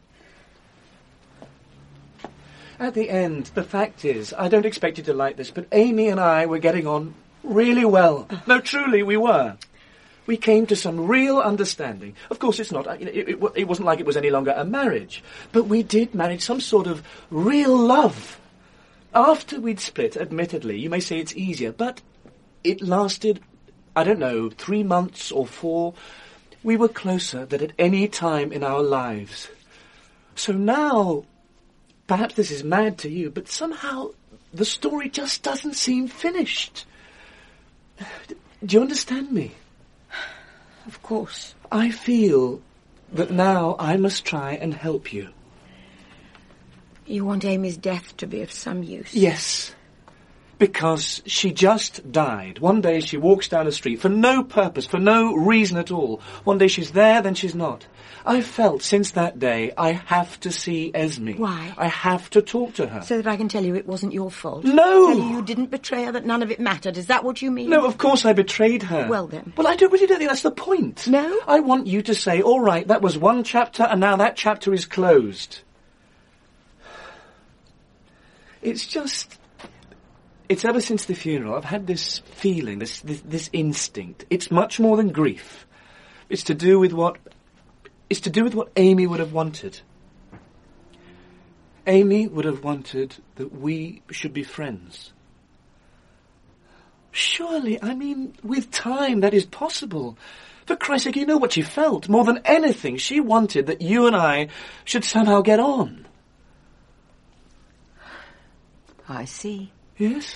At the end, the fact is, I don't expect you to like this, but Amy and I were getting on really well. No, truly, we were. We came to some real understanding. Of course, it's not. It wasn't like it was any longer a marriage. But we did manage some sort of real love. After we'd split, admittedly, you may say it's easier, but it lasted, I don't know, 3 months or 4. We were closer than at any time in our lives. So now, perhaps this is mad to you, but somehow the story just doesn't seem finished. Do you understand me? Of course. I feel that now I must try and help you. You want Amy's death to be of some use? Yes. Because she just died. One day she walks down the street for no purpose, for no reason at all. One day she's there, then she's not. I've felt since that day I have to see Esme. Why? I have to talk to her. So that I can tell you it wasn't your fault? No! Tell you didn't betray her, that none of it mattered. Is that what you mean? No, of course I betrayed her. Well then. Well, I really don't think that's the point. No? I want you to say, all right, that was one chapter and now that chapter is closed. It's ever since the funeral, I've had this feeling, this instinct. It's much more than grief. It's to do with what Amy would have wanted. Amy would have wanted that we should be friends. Surely, I mean, with time that is possible. For Christ's sake, you know what she felt. More than anything, she wanted that you and I should somehow get on. I see. Yes?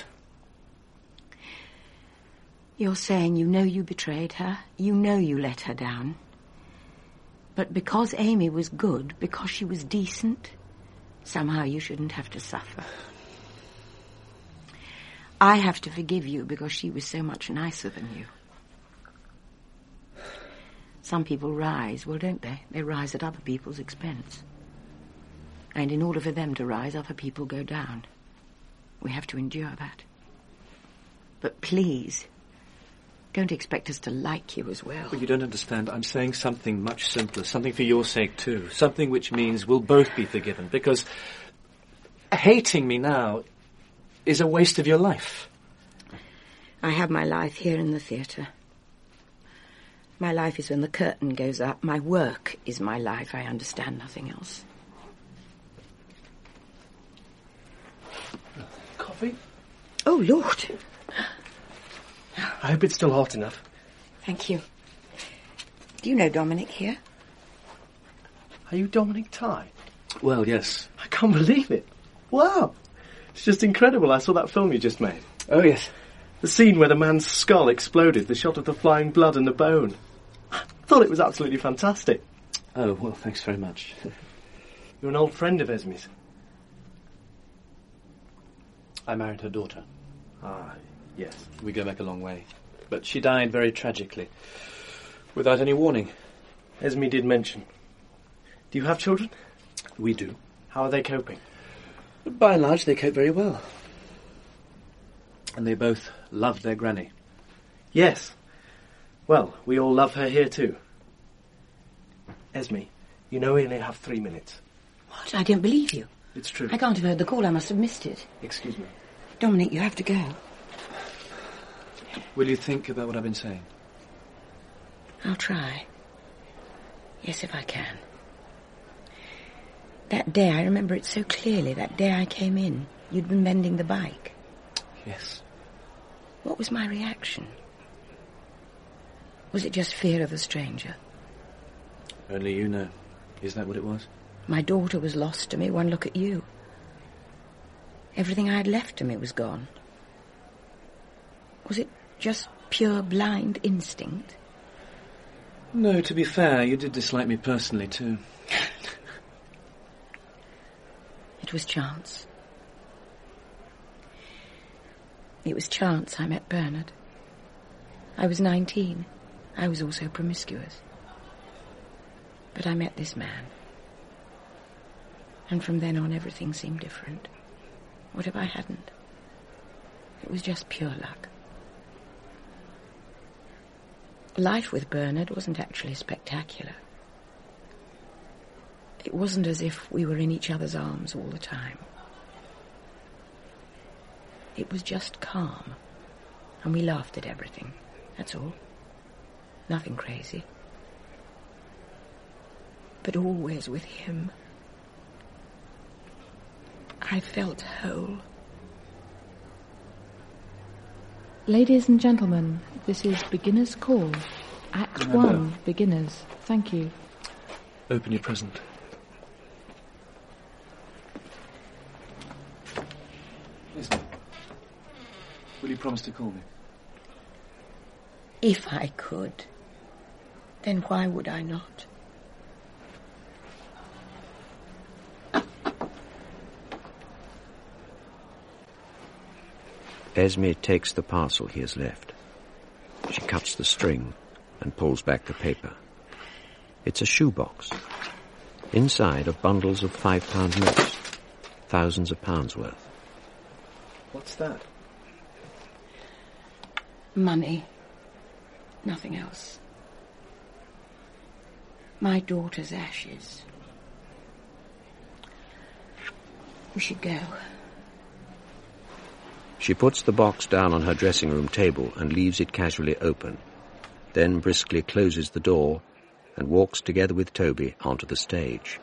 You're saying you know you betrayed her, you know you let her down. But because Amy was good, because she was decent, somehow you shouldn't have to suffer. I have to forgive you because she was so much nicer than you. Some people rise, well, don't they? They rise at other people's expense. And in order for them to rise, other people go down. We have to endure that. But please, don't expect us to like you as well. Well, you don't understand. I'm saying something much simpler, something for your sake too, something which means we'll both be forgiven, because hating me now is a waste of your life. I have my life here in the theatre. My life is when the curtain goes up. My work is my life. I understand nothing else. Coffee? Oh, Lord. I hope it's still hot enough. Thank you. Do you know Dominic here? Are you Dominic Ty? Well, yes. I can't believe it. Wow. It's just incredible. I saw that film you just made. Oh, yes. The scene where the man's skull exploded, the shot of the flying blood and the bone. I thought it was absolutely fantastic. Oh, well, thanks very much. You're an old friend of Esme's. I married her daughter. Ah, yes. We go back a long way. But she died very tragically, without any warning. Esme did mention. Do you have children? We do. How are they coping? By and large, they cope very well. And they both loved their granny. Yes. Well, we all love her here too. Esme, you know we only have 3 minutes. What? I don't believe you. It's true. I can't have heard the call. I must have missed it. Excuse me. Dominic, you have to go. Will you think about what I've been saying? I'll try. Yes, if I can. That day, I remember it so clearly. That day I came in, you'd been mending the bike. Yes. What was my reaction? Was it just fear of a stranger? Only you know. Is that what it was? My daughter was lost to me. One look at you. Everything I had left to me was gone. Was it just pure blind instinct? No, to be fair, you did dislike me personally, too. It was chance. It was chance I met Bernard. I was 19. I was also promiscuous. But I met this man. And from then on, everything seemed different. What if I hadn't? It was just pure luck. Life with Bernard wasn't actually spectacular. It wasn't as if we were in each other's arms all the time. It was just calm, and we laughed at everything. That's all. Nothing crazy. But always with him, I felt whole. Ladies and gentlemen, this is Beginner's Call. Act 1, Beginners. Thank you. Open your present. Listen. Will you promise to call me? If I could, then why would I not? Esme takes the parcel he has left. She cuts the string and pulls back the paper. It's a shoebox. Inside are bundles of £5 notes, thousands of pounds worth. What's that? Money. Nothing else. My daughter's ashes. We should go. She puts the box down on her dressing room table and leaves it casually open, then briskly closes the door and walks together with Toby onto the stage.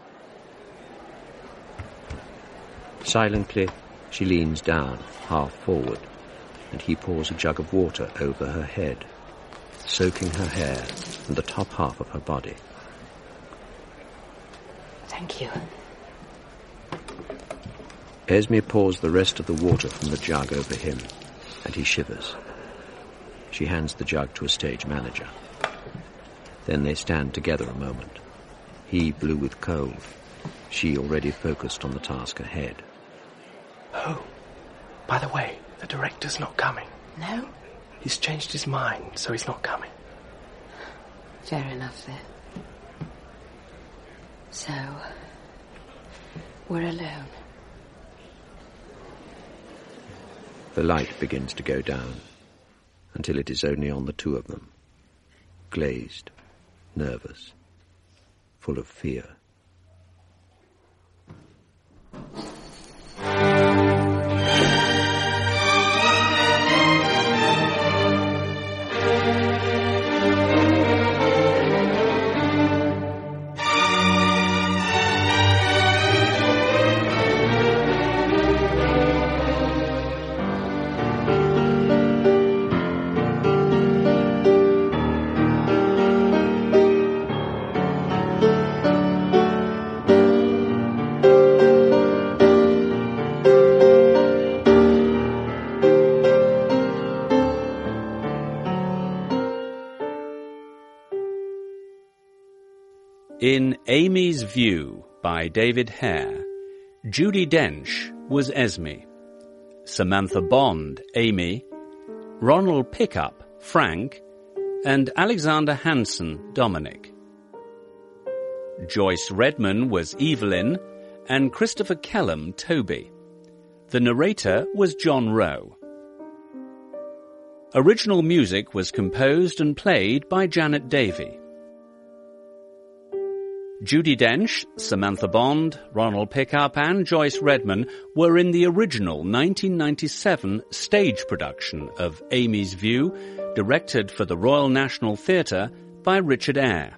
Silently, she leans down, half forward, and he pours a jug of water over her head, soaking her hair and the top half of her body. Thank you. Esme pours the rest of the water from the jug over him, and he shivers. She hands the jug to a stage manager. Then they stand together a moment, he blue with cold, she already focused on the task ahead. Oh, by the way, the director's not coming. No? He's changed his mind, so he's not coming. Fair enough, then. So, we're alone. The light begins to go down, until it is only on the two of them, glazed, nervous, full of fear. In Amy's View by David Hare, Judi Dench was Esme, Samantha Bond, Amy, Ronald Pickup, Frank, and Alexander Hansen, Dominic. Joyce Redman was Evelyn, and Christopher Kellam, Toby. The narrator was John Rowe. Original music was composed and played by Janet Davey. Judi Dench, Samantha Bond, Ronald Pickup and Joyce Redman were in the original 1997 stage production of Amy's View, directed for the Royal National Theatre by Richard Eyre.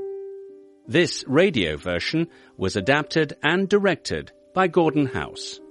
This radio version was adapted and directed by Gordon House.